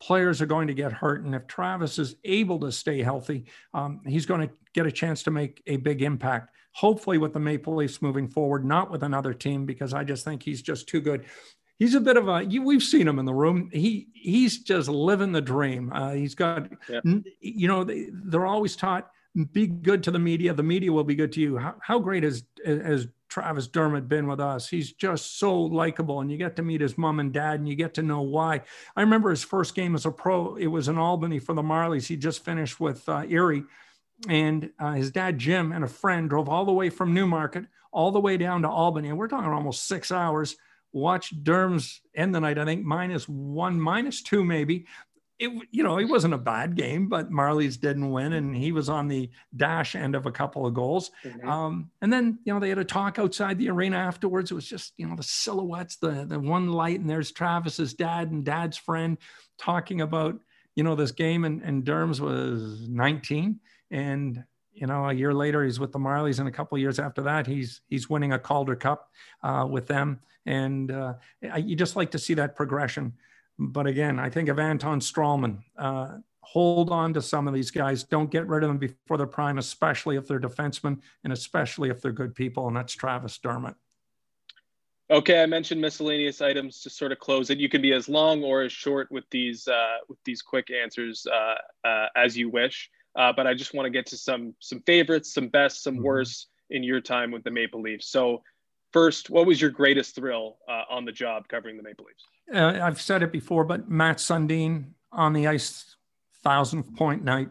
Speaker 5: Players are going to get hurt. And if Travis is able to stay healthy, he's going to get a chance to make a big impact. Hopefully with the Maple Leafs moving forward, not with another team, because I just think he's just too good. He's a bit of we've seen him in the room. He's just living the dream. He's got, they're always taught, be good to the media will be good to you. How great has Travis Dermott been with us? He's just so likable, and you get to meet his mom and dad, and you get to know why. I remember his first game as a pro. It was in Albany for the Marlies. He just finished with Erie, and his dad, Jim, and a friend drove all the way from Newmarket all the way down to Albany. And we're talking almost 6 hours. Watched Derms end the night, I think -1, -2 maybe. It wasn't a bad game, but Marlies didn't win, and he was on the dash end of a couple of goals. Mm-hmm. And then, they had a talk outside the arena afterwards. It was just, the silhouettes, the one light, and there's Travis's dad and dad's friend talking about, this game. And Derms was 19. And, a year later, he's with the Marlies. And a couple of years after that, he's winning a Calder Cup with them. And you just like to see that progression. But again, I think of Anton Strawman. Hold on to some of these guys. Don't get rid of them before their prime, especially if they're defensemen and especially if they're good people. And that's Travis Dermott.
Speaker 4: Okay, I mentioned miscellaneous items to sort of close it. You can be as long or as short with these quick answers as you wish. But I just want to get to some favorites, some best, some worst in your time with the Maple Leafs. So first, what was your greatest thrill on the job covering the Maple Leafs?
Speaker 5: I've said it before, but Matt Sundin on the ice, 1,000th point night.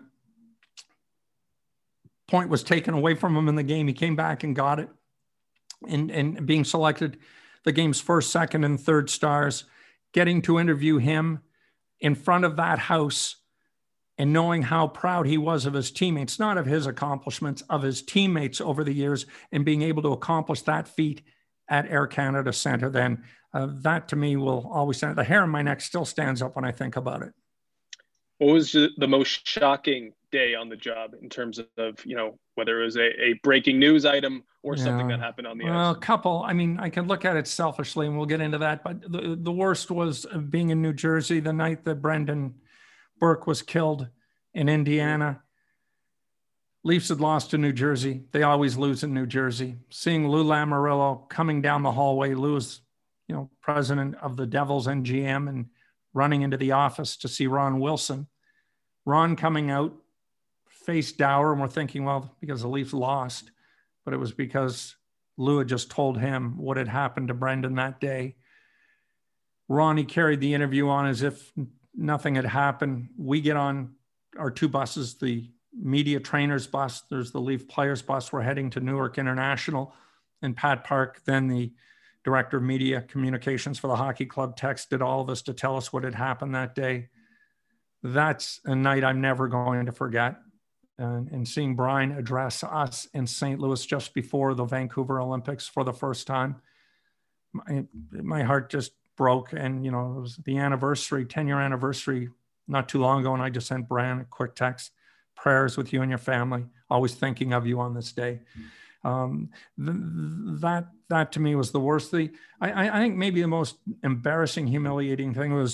Speaker 5: Point was taken away from him in the game. He came back and got it. And being selected the game's first, second, and third stars, getting to interview him in front of that house and knowing how proud he was of his teammates, not of his accomplishments, of his teammates over the years, and being able to accomplish that feat at Air Canada Centre, then that to me will always stand. The hair on my neck still stands up when I think about it.
Speaker 4: What was the most shocking day on the job in terms of, whether it was a breaking news item or something that happened on the ice?
Speaker 5: Well, a couple. I mean, I can look at it selfishly, and we'll get into that. But the worst was being in New Jersey the night that Brendan Burke was killed in Indiana. Leafs had lost to New Jersey. They always lose in New Jersey. Seeing Lou Lamoriello coming down the hallway, Lou is, president of the Devils and GM, and running into the office to see Ron Wilson. Ron coming out, face dour, and we're thinking, well, because the Leafs lost, but it was because Lou had just told him what had happened to Brendan that day. Ronnie carried the interview on as if nothing had happened. We get on our two buses, the media trainers bus, there's the Leaf players bus. We're heading to Newark International, and Pat Park, then the director of media communications for the hockey club, texted all of us to tell us what had happened that day. That's a night I'm never going to forget. And seeing Brian address us in St. Louis just before the Vancouver Olympics for the first time, my heart just broke. And, it was the anniversary, 10-year anniversary, not too long ago. And I just sent Brian a quick text, prayers with you and your family, always thinking of you on this day. That to me was the worst thing. I think maybe the most embarrassing, humiliating thing was,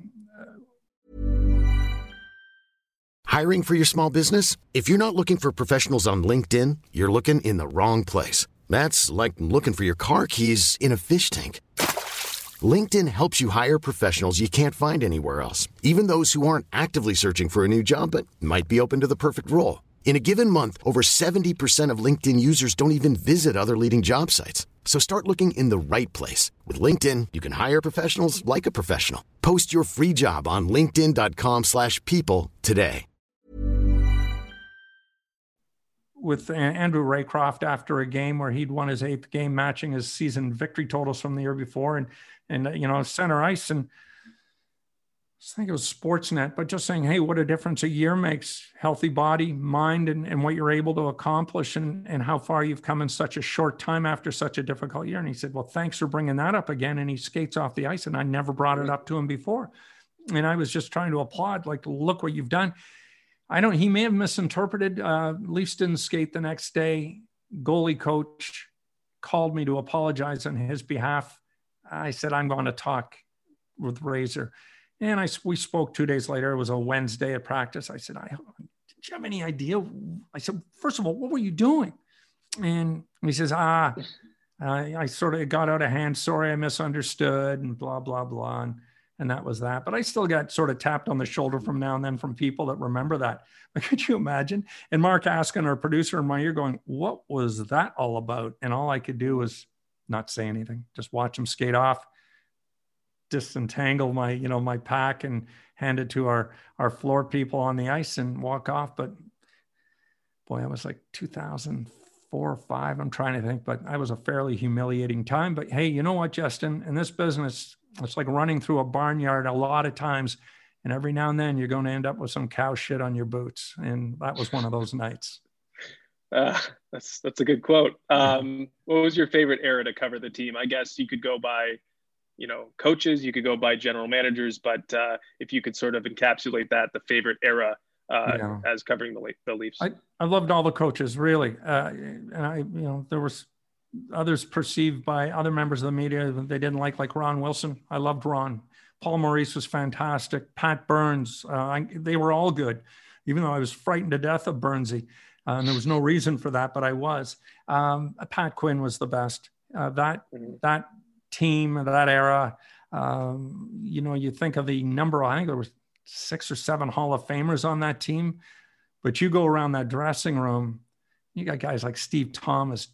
Speaker 2: Hiring for your small business? If you're not looking for professionals on LinkedIn, you're looking in the wrong place. That's like looking for your car keys in a fish tank. LinkedIn helps you hire professionals you can't find anywhere else, even those who aren't actively searching for a new job but might be open to the perfect role. In a given month, over 70% of LinkedIn users don't even visit other leading job sites. So start looking in the right place. With LinkedIn, you can hire professionals like a professional. Post your free job on linkedin.com/people today.
Speaker 5: With Andrew Raycroft after a game where he'd won his 8th game, matching his season victory totals from the year before, and center ice, and I think it was Sportsnet, but just saying, hey, what a difference a year makes. Healthy body, mind, and what you're able to accomplish, and how far you've come in such a short time after such a difficult year. And he said, well, thanks for bringing that up again. And he skates off the ice, and I never brought it up to him before. And I was just trying to applaud, like, look what you've done. He may have misinterpreted. Leafs didn't skate the next day. Goalie coach called me to apologize on his behalf. I said, I'm going to talk with Razor. And we spoke 2 days later. It was a Wednesday at practice. I said, did you have any idea? I said, first of all, what were you doing? And he says, I sort of got out of hand. Sorry, I misunderstood and blah, blah, blah. And that was that. But I still got sort of tapped on the shoulder from now and then from people that remember that. But could you imagine? And Mark Askin, our producer, in my ear going, what was that all about? And all I could do was not say anything, just watch him skate off, disentangle my pack and hand it to our floor people on the ice and walk off. But boy, that was like 2004 or 5. I'm trying to think, but that was a fairly humiliating time. But hey, you know what, Justin, in this business, it's like running through a barnyard a lot of times. And every now and then you're going to end up with some cow shit on your boots. And that was one of those nights.
Speaker 4: That's a good quote. What was your favorite era to cover the team? I guess you could go by, coaches, you could go by general managers, but if you could sort of encapsulate that, the favorite era as covering the Leafs.
Speaker 5: I loved all the coaches, really. There was others perceived by other members of the media that they didn't like Ron Wilson. I loved Ron. Paul Maurice was fantastic. Pat Burns, they were all good, even though I was frightened to death of Burnsy. And there was no reason for that, but I was. Pat Quinn was the best. That team, that era, you think of the number, I think there was 6 or 7 Hall of Famers on that team, but you go around that dressing room, you got guys like Steve Thomas,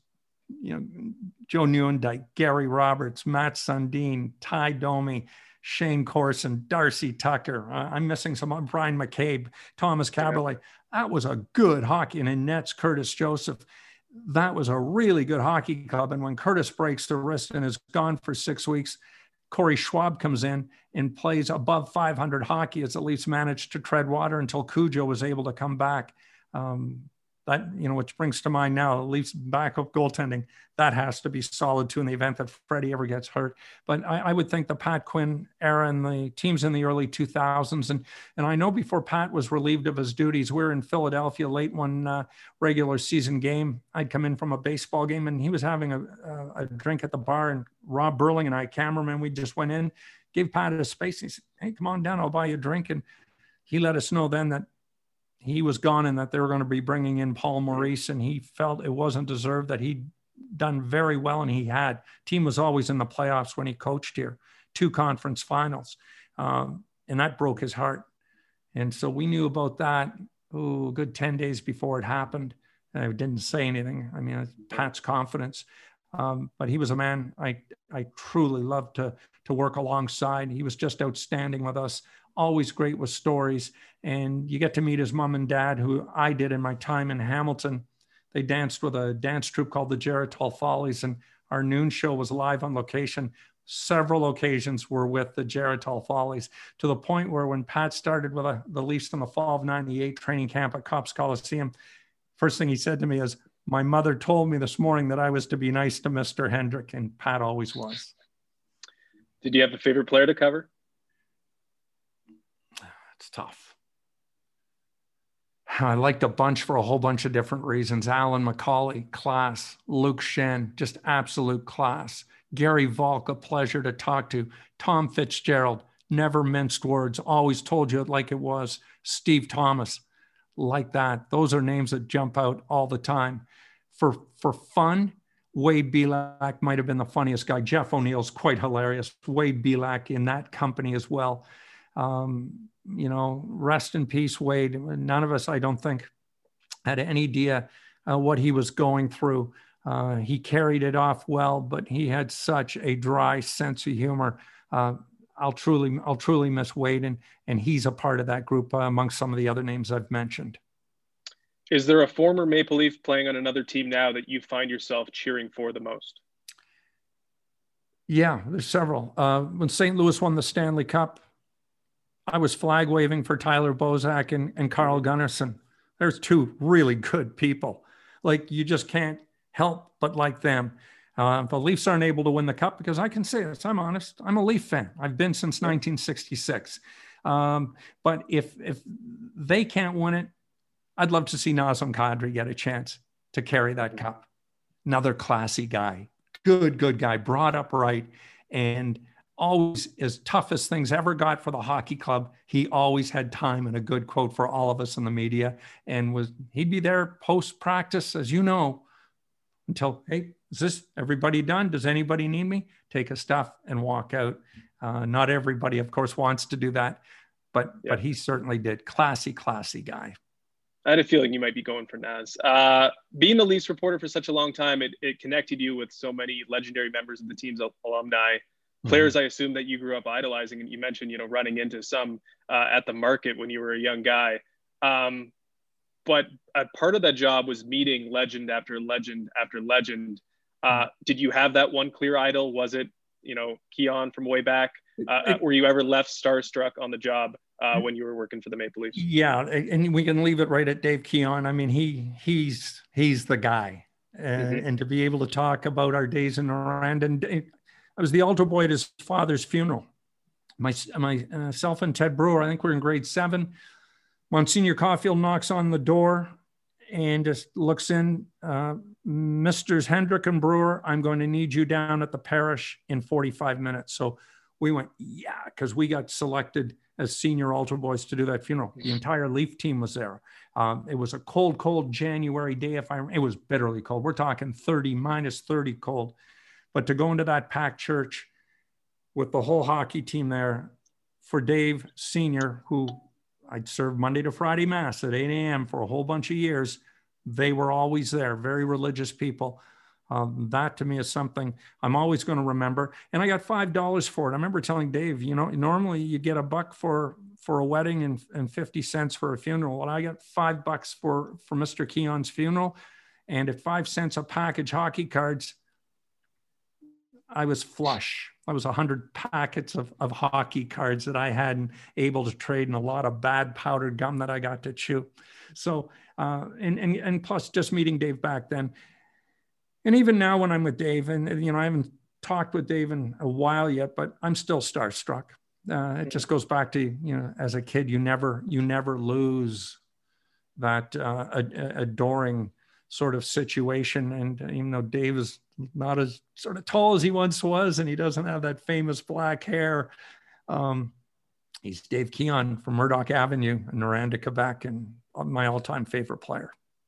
Speaker 5: Joe Nieuwendyk, Gary Roberts, Matt Sundin, Ty Domi, Shane Corson, Darcy Tucker. I'm missing some, Brian McCabe, Thomas Caberlet. That was a good hockey. And in nets, Curtis Joseph. That was a really good hockey club. And when Curtis breaks the wrist and is gone for 6 weeks, Corey Schwab comes in and plays above 500 hockey as the Leafs managed to tread water until Cujo was able to come back. Which brings to mind now, the Leafs backup goaltending, that has to be solid too in the event that Freddie ever gets hurt. But I would think the Pat Quinn era and the teams in the early 2000s. And I know before Pat was relieved of his duties, we were in Philadelphia late one regular season game. I'd come in from a baseball game and he was having a drink at the bar, and Rob Burling and I, cameraman, we just went in, gave Pat a space. He said, hey, come on down, I'll buy you a drink. And he let us know then that he was gone and that they were going to be bringing in Paul Maurice, and he felt it wasn't deserved, that he'd done very well. And he had. Team was always in the playoffs when he coached here, 2 conference finals. And that broke his heart. And so we knew about that, a good 10 days before it happened. And I didn't say anything. I mean, Pat's confidence. But he was a man I truly loved to work alongside. He was just outstanding with us. Always great with stories. And you get to meet his mom and dad, who I did in my time in Hamilton. They danced with a dance troupe called the Geritol Follies, and our noon show was live on location. Several occasions were with the Geritol Follies, to the point where when Pat started with the Leafs in the fall of '98 training camp at Copps Coliseum, first thing he said to me is, my mother told me this morning that I was to be nice to Mr. Hendrick, and Pat always was.
Speaker 4: Did you have a favorite player to cover?
Speaker 5: It's tough. I liked a bunch for a whole bunch of different reasons. Alan McCauley, class. Luke Shen, just absolute class. Gary Volk, a pleasure to talk to. Tom Fitzgerald, never minced words, always told you it like it was. Steve Thomas, like that. Those are names that jump out all the time. For fun, Wade Belak might have been the funniest guy. Jeff O'Neill's quite hilarious. Wade Belak in that company as well. Rest in peace, Wade. None of us, I don't think, had any idea what he was going through. He carried it off well, but he had such a dry sense of humor. I'll truly miss Wade, and he's a part of that group amongst some of the other names I've mentioned.
Speaker 4: Is there a former Maple Leaf playing on another team now that you find yourself cheering for the most?
Speaker 5: Yeah, there's several. When St. Louis won the Stanley Cup, I was flag waving for Tyler Bozak and Carl Gunnarsson. There's 2 really good people. Like, you just can't help but like them. The Leafs aren't able to win the Cup, because I can say this, I'm honest, I'm a Leaf fan. I've been since 1966. But if they can't win it, I'd love to see Nazem Kadri get a chance to carry that cup. Another classy guy, good guy, brought up right, and always, as tough as things ever got for the hockey club, he always had time and a good quote for all of us in the media. And he'd be there post practice, as you know, until, hey, is this everybody done? Does anybody need me? Take his stuff and walk out. Not everybody, of course, wants to do that, but he certainly did. Classy guy.
Speaker 4: I had a feeling you might be going for Naz. Being the Leafs reporter for such a long time, it connected you with so many legendary members of the team's alumni, players I assume that you grew up idolizing. And you mentioned, running into some at the market when you were a young guy. But a part of that job was meeting legend after legend after legend. Did you have that one clear idol? Was it, Keon from way back? Were you ever left starstruck on the job when you were working for the Maple Leafs? Yeah,
Speaker 5: and we can leave it right at Dave Keon. I mean, he's the guy. And to be able to talk about our days in Noranda. And I was the altar boy at his father's funeral. Myself and Ted Brewer, I think we're in grade 7. Monsignor Caulfield knocks on the door and just looks in. Misters Hendrick and Brewer, I'm going to need you down at the parish in 45 minutes. So we went, because we got selected as senior altar boys to do that funeral. The entire Leaf team was there. It was a cold January day. It was bitterly cold. We're talking minus 30 cold. But to go into that packed church with the whole hockey team there for Dave Sr., who I'd served Monday to Friday Mass at 8 a.m. for a whole bunch of years. They were always there, very religious people. That to me is something I'm always going to remember. And I got $5 for it. I remember telling Dave, normally you get $1 for a wedding and 50 cents for a funeral. Well, I got $5 for Mr. Keon's funeral. And at 5 cents a package hockey cards, I was flush. I was 100 packets of hockey cards that I hadn't able to trade, and a lot of bad powdered gum that I got to chew. So, and plus just meeting Dave back then. And even now when I'm with Dave, and I haven't talked with Dave in a while yet, but I'm still starstruck. It just goes back to, as a kid, you never lose that adoring sort of situation. And even though Dave is not as sort of tall as he once was, and he doesn't have that famous black hair, he's Dave Keon from Murdoch Avenue in Noranda, Quebec, and my all-time favorite player.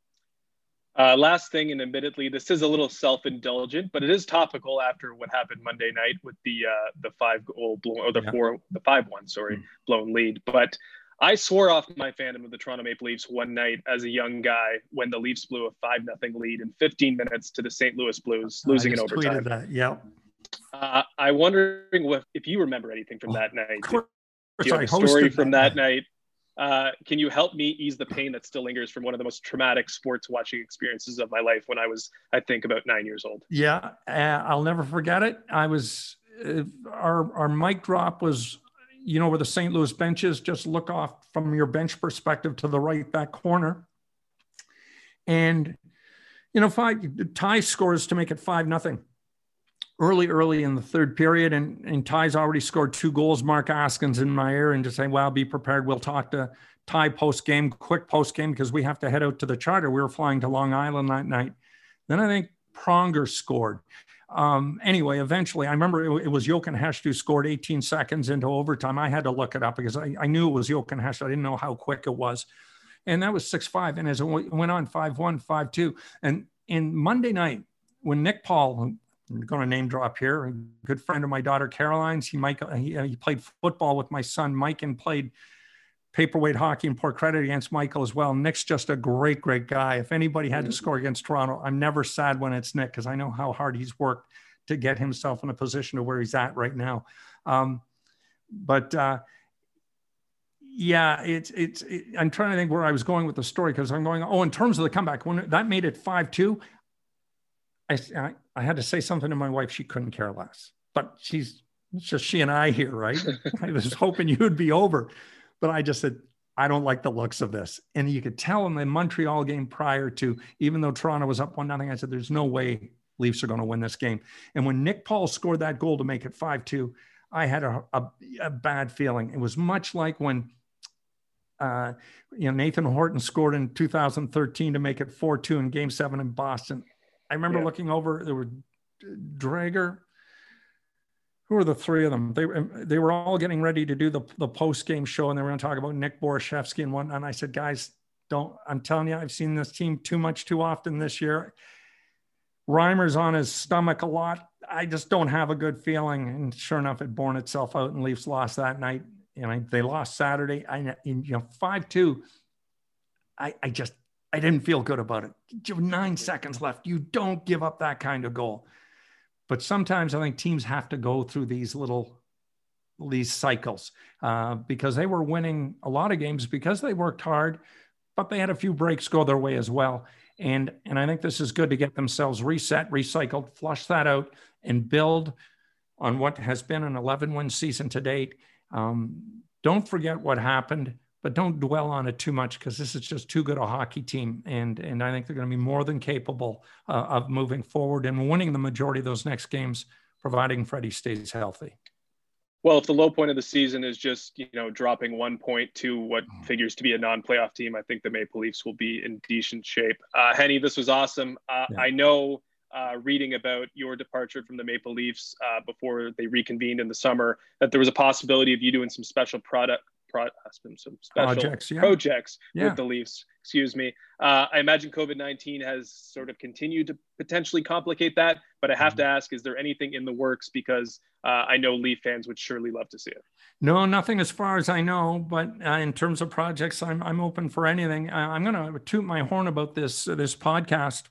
Speaker 4: Last thing, and admittedly, this is a little self-indulgent, but it is topical after what happened Monday night with the 5-goal blown, or the 5-1, blown lead. But I swore off my fandom of the Toronto Maple Leafs one night as a young guy when the Leafs blew a 5-0 lead in 15 minutes to the St. Louis Blues, losing in overtime.
Speaker 5: That. Yeah.
Speaker 4: I'm wondering if you remember anything from that night.
Speaker 5: Of course,
Speaker 4: do you have a story from that night? Can you help me ease the pain that still lingers from one of the most traumatic sports watching experiences of my life when I was, I think, about 9 years old?
Speaker 5: Yeah, I'll never forget it. I was, our mic drop was, where the St. Louis bench is, just look off from your bench perspective to the right, that corner. And, Ty scores to make it 5-0 early in the third period. And Ty's already scored 2 goals. Mark Askins in my ear and just saying, well, be prepared. We'll talk to Ty quick post game, because we have to head out to the charter. We were flying to Long Island that night. Then I think Pronger scored. Anyway, eventually, I remember it was Jochen Hecht who scored 18 seconds into overtime. I had to look it up because I knew it was Jochen Hecht. I didn't know how quick it was. And that was 6-5. And as it went on, 5-1, 5-2. And in Monday night, when Nick Paul, who I'm going to name drop here, a good friend of my daughter Caroline's, he played football with my son Mike and played paperweight hockey in Port Credit against Michael as well. Nick's just a great guy. If anybody had to score against Toronto, I'm never sad when it's Nick, because I know how hard he's worked to get himself in a position to where he's at right now. I'm trying to think where I was going with the story, because I'm going, in terms of the comeback, when that made it 5-2, I had to say something to my wife. She couldn't care less, but it's just she and I here, right? I was hoping you would be over. But I just said, I don't like the looks of this. And you could tell in the Montreal game prior to, even though Toronto was up 1-0, I said, there's no way Leafs are going to win this game. And when Nick Paul scored that goal to make it 5-2, I had a bad feeling. It was much like when Nathan Horton scored in 2013 to make it 4-2 in Game 7 in Boston. I remember looking over, there were Drager, who are the three of them? They were all getting ready to do the post-game show, and they were going to talk about Nick Borashevsky and whatnot. And I said, guys, I'm telling you, I've seen this team too often this year. Reimer's on his stomach a lot. I just don't have a good feeling. And sure enough, it borne itself out, and Leafs lost that night. They lost Saturday. 5-2. I didn't feel good about it. 9 seconds left. You don't give up that kind of goal. But sometimes I think teams have to go through these cycles because they were winning a lot of games because they worked hard, but they had a few breaks go their way as well. And I think this is good to get themselves reset, recycled, flush that out, and build on what has been an 11-win season to date. Don't forget what happened, but don't dwell on it too much because this is just too good a hockey team. And I think they're going to be more than capable of moving forward and winning the majority of those next games, providing Freddie stays healthy.
Speaker 4: Well, if the low point of the season is just, dropping 1 point to what figures to be a non-playoff team, I think the Maple Leafs will be in decent shape. Henny, this was awesome. Yeah. I know reading about your departure from the Maple Leafs before they reconvened in the summer, that there was a possibility of you doing some special projects with the Leafs. Excuse me. I imagine COVID-19 has sort of continued to potentially complicate that, but I have to ask, is there anything in the works? Because I know Leaf fans would surely love to see it.
Speaker 5: No, nothing as far as I know, but in terms of projects, I'm open for anything. I'm going to toot my horn about this podcast.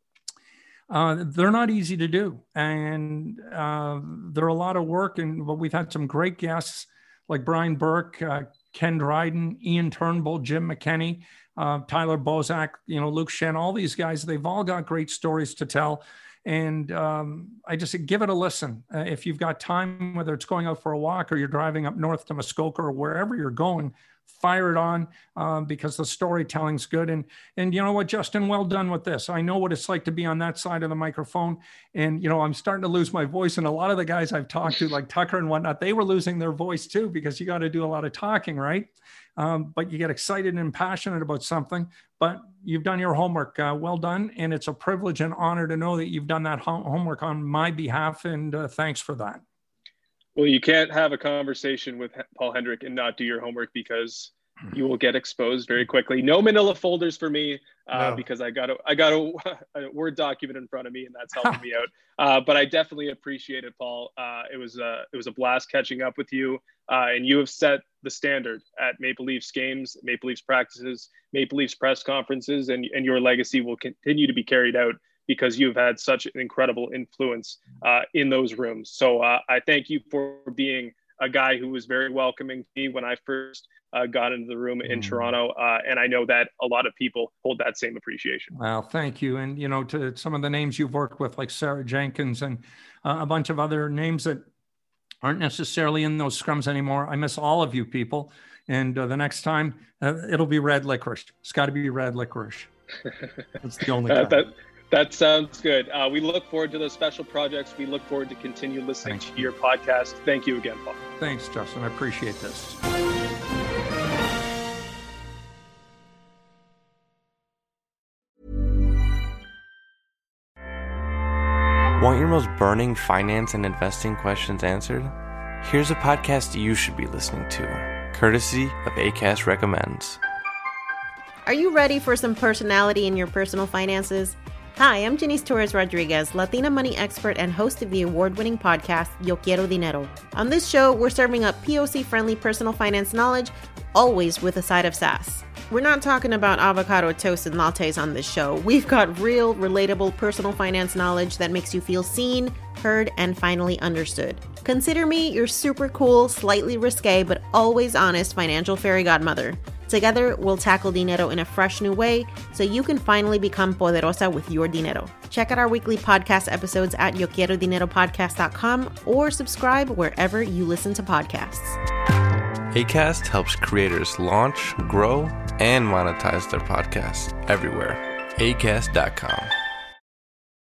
Speaker 5: They're not easy to do, and they're a lot of work, but we've had some great guests like Brian Burke, Ken Dryden, Ian Turnbull, Jim McKenney, Tyler Bozak, Luke Shen, all these guys, they've all got great stories to tell. And I just say, give it a listen. If you've got time, whether it's going out for a walk or you're driving up north to Muskoka or wherever you're going, fire it on because the storytelling's good. And you know what, Justin, well done with this. I know what it's like to be on that side of the microphone. And, I'm starting to lose my voice. And a lot of the guys I've talked to, like Tucker and whatnot, they were losing their voice too, because you got to do a lot of talking, right? But you get excited and passionate about something, but you've done your homework. Well done. And it's a privilege and honor to know that you've done that homework on my behalf. And thanks for that.
Speaker 4: Well, you can't have a conversation with Paul Hendrick and not do your homework because you will get exposed very quickly. No manila folders for me because I got a Word document in front of me and that's helping me out. But I definitely appreciate it, Paul. It was a blast catching up with you. And you have set the standard at Maple Leafs games, Maple Leafs practices, Maple Leafs press conferences, and your legacy will continue to be carried out because you've had such an incredible influence in those rooms. So I thank you for being a guy who was very welcoming to me when I first got into the room in Toronto. And I know that a lot of people hold that same appreciation.
Speaker 5: Well, thank you. And, to some of the names you've worked with, like Sarah Jenkins and a bunch of other names that aren't necessarily in those scrums anymore. I miss all of you people. And the next time it'll be red licorice. It's got to be red licorice. That's the only time.
Speaker 4: That sounds good. We look forward to those special projects. We look forward to continue listening to your podcast. Thank you again, Paul.
Speaker 5: Thanks, Justin. I appreciate this.
Speaker 6: Want your most burning finance and investing questions answered? Here's a podcast you should be listening to, courtesy of Acast Recommends.
Speaker 7: Are you ready for some personality in your personal finances? Hi, I'm Janice Torres Rodriguez, Latina money expert and host of the award-winning podcast, Yo Quiero Dinero. On this show, we're serving up POC-friendly personal finance knowledge, always with a side of sass. We're not talking about avocado toast and lattes on this show. We've got real, relatable personal finance knowledge that makes you feel seen, heard, and finally understood. Consider me your super cool, slightly risque, but always honest financial fairy godmother. Together, we'll tackle dinero in a fresh new way so you can finally become poderosa with your dinero. Check out our weekly podcast episodes at YoQuieroDineroPodcast.com or subscribe wherever you listen to podcasts.
Speaker 6: Acast helps creators launch, grow, and monetize their podcasts everywhere. Acast.com.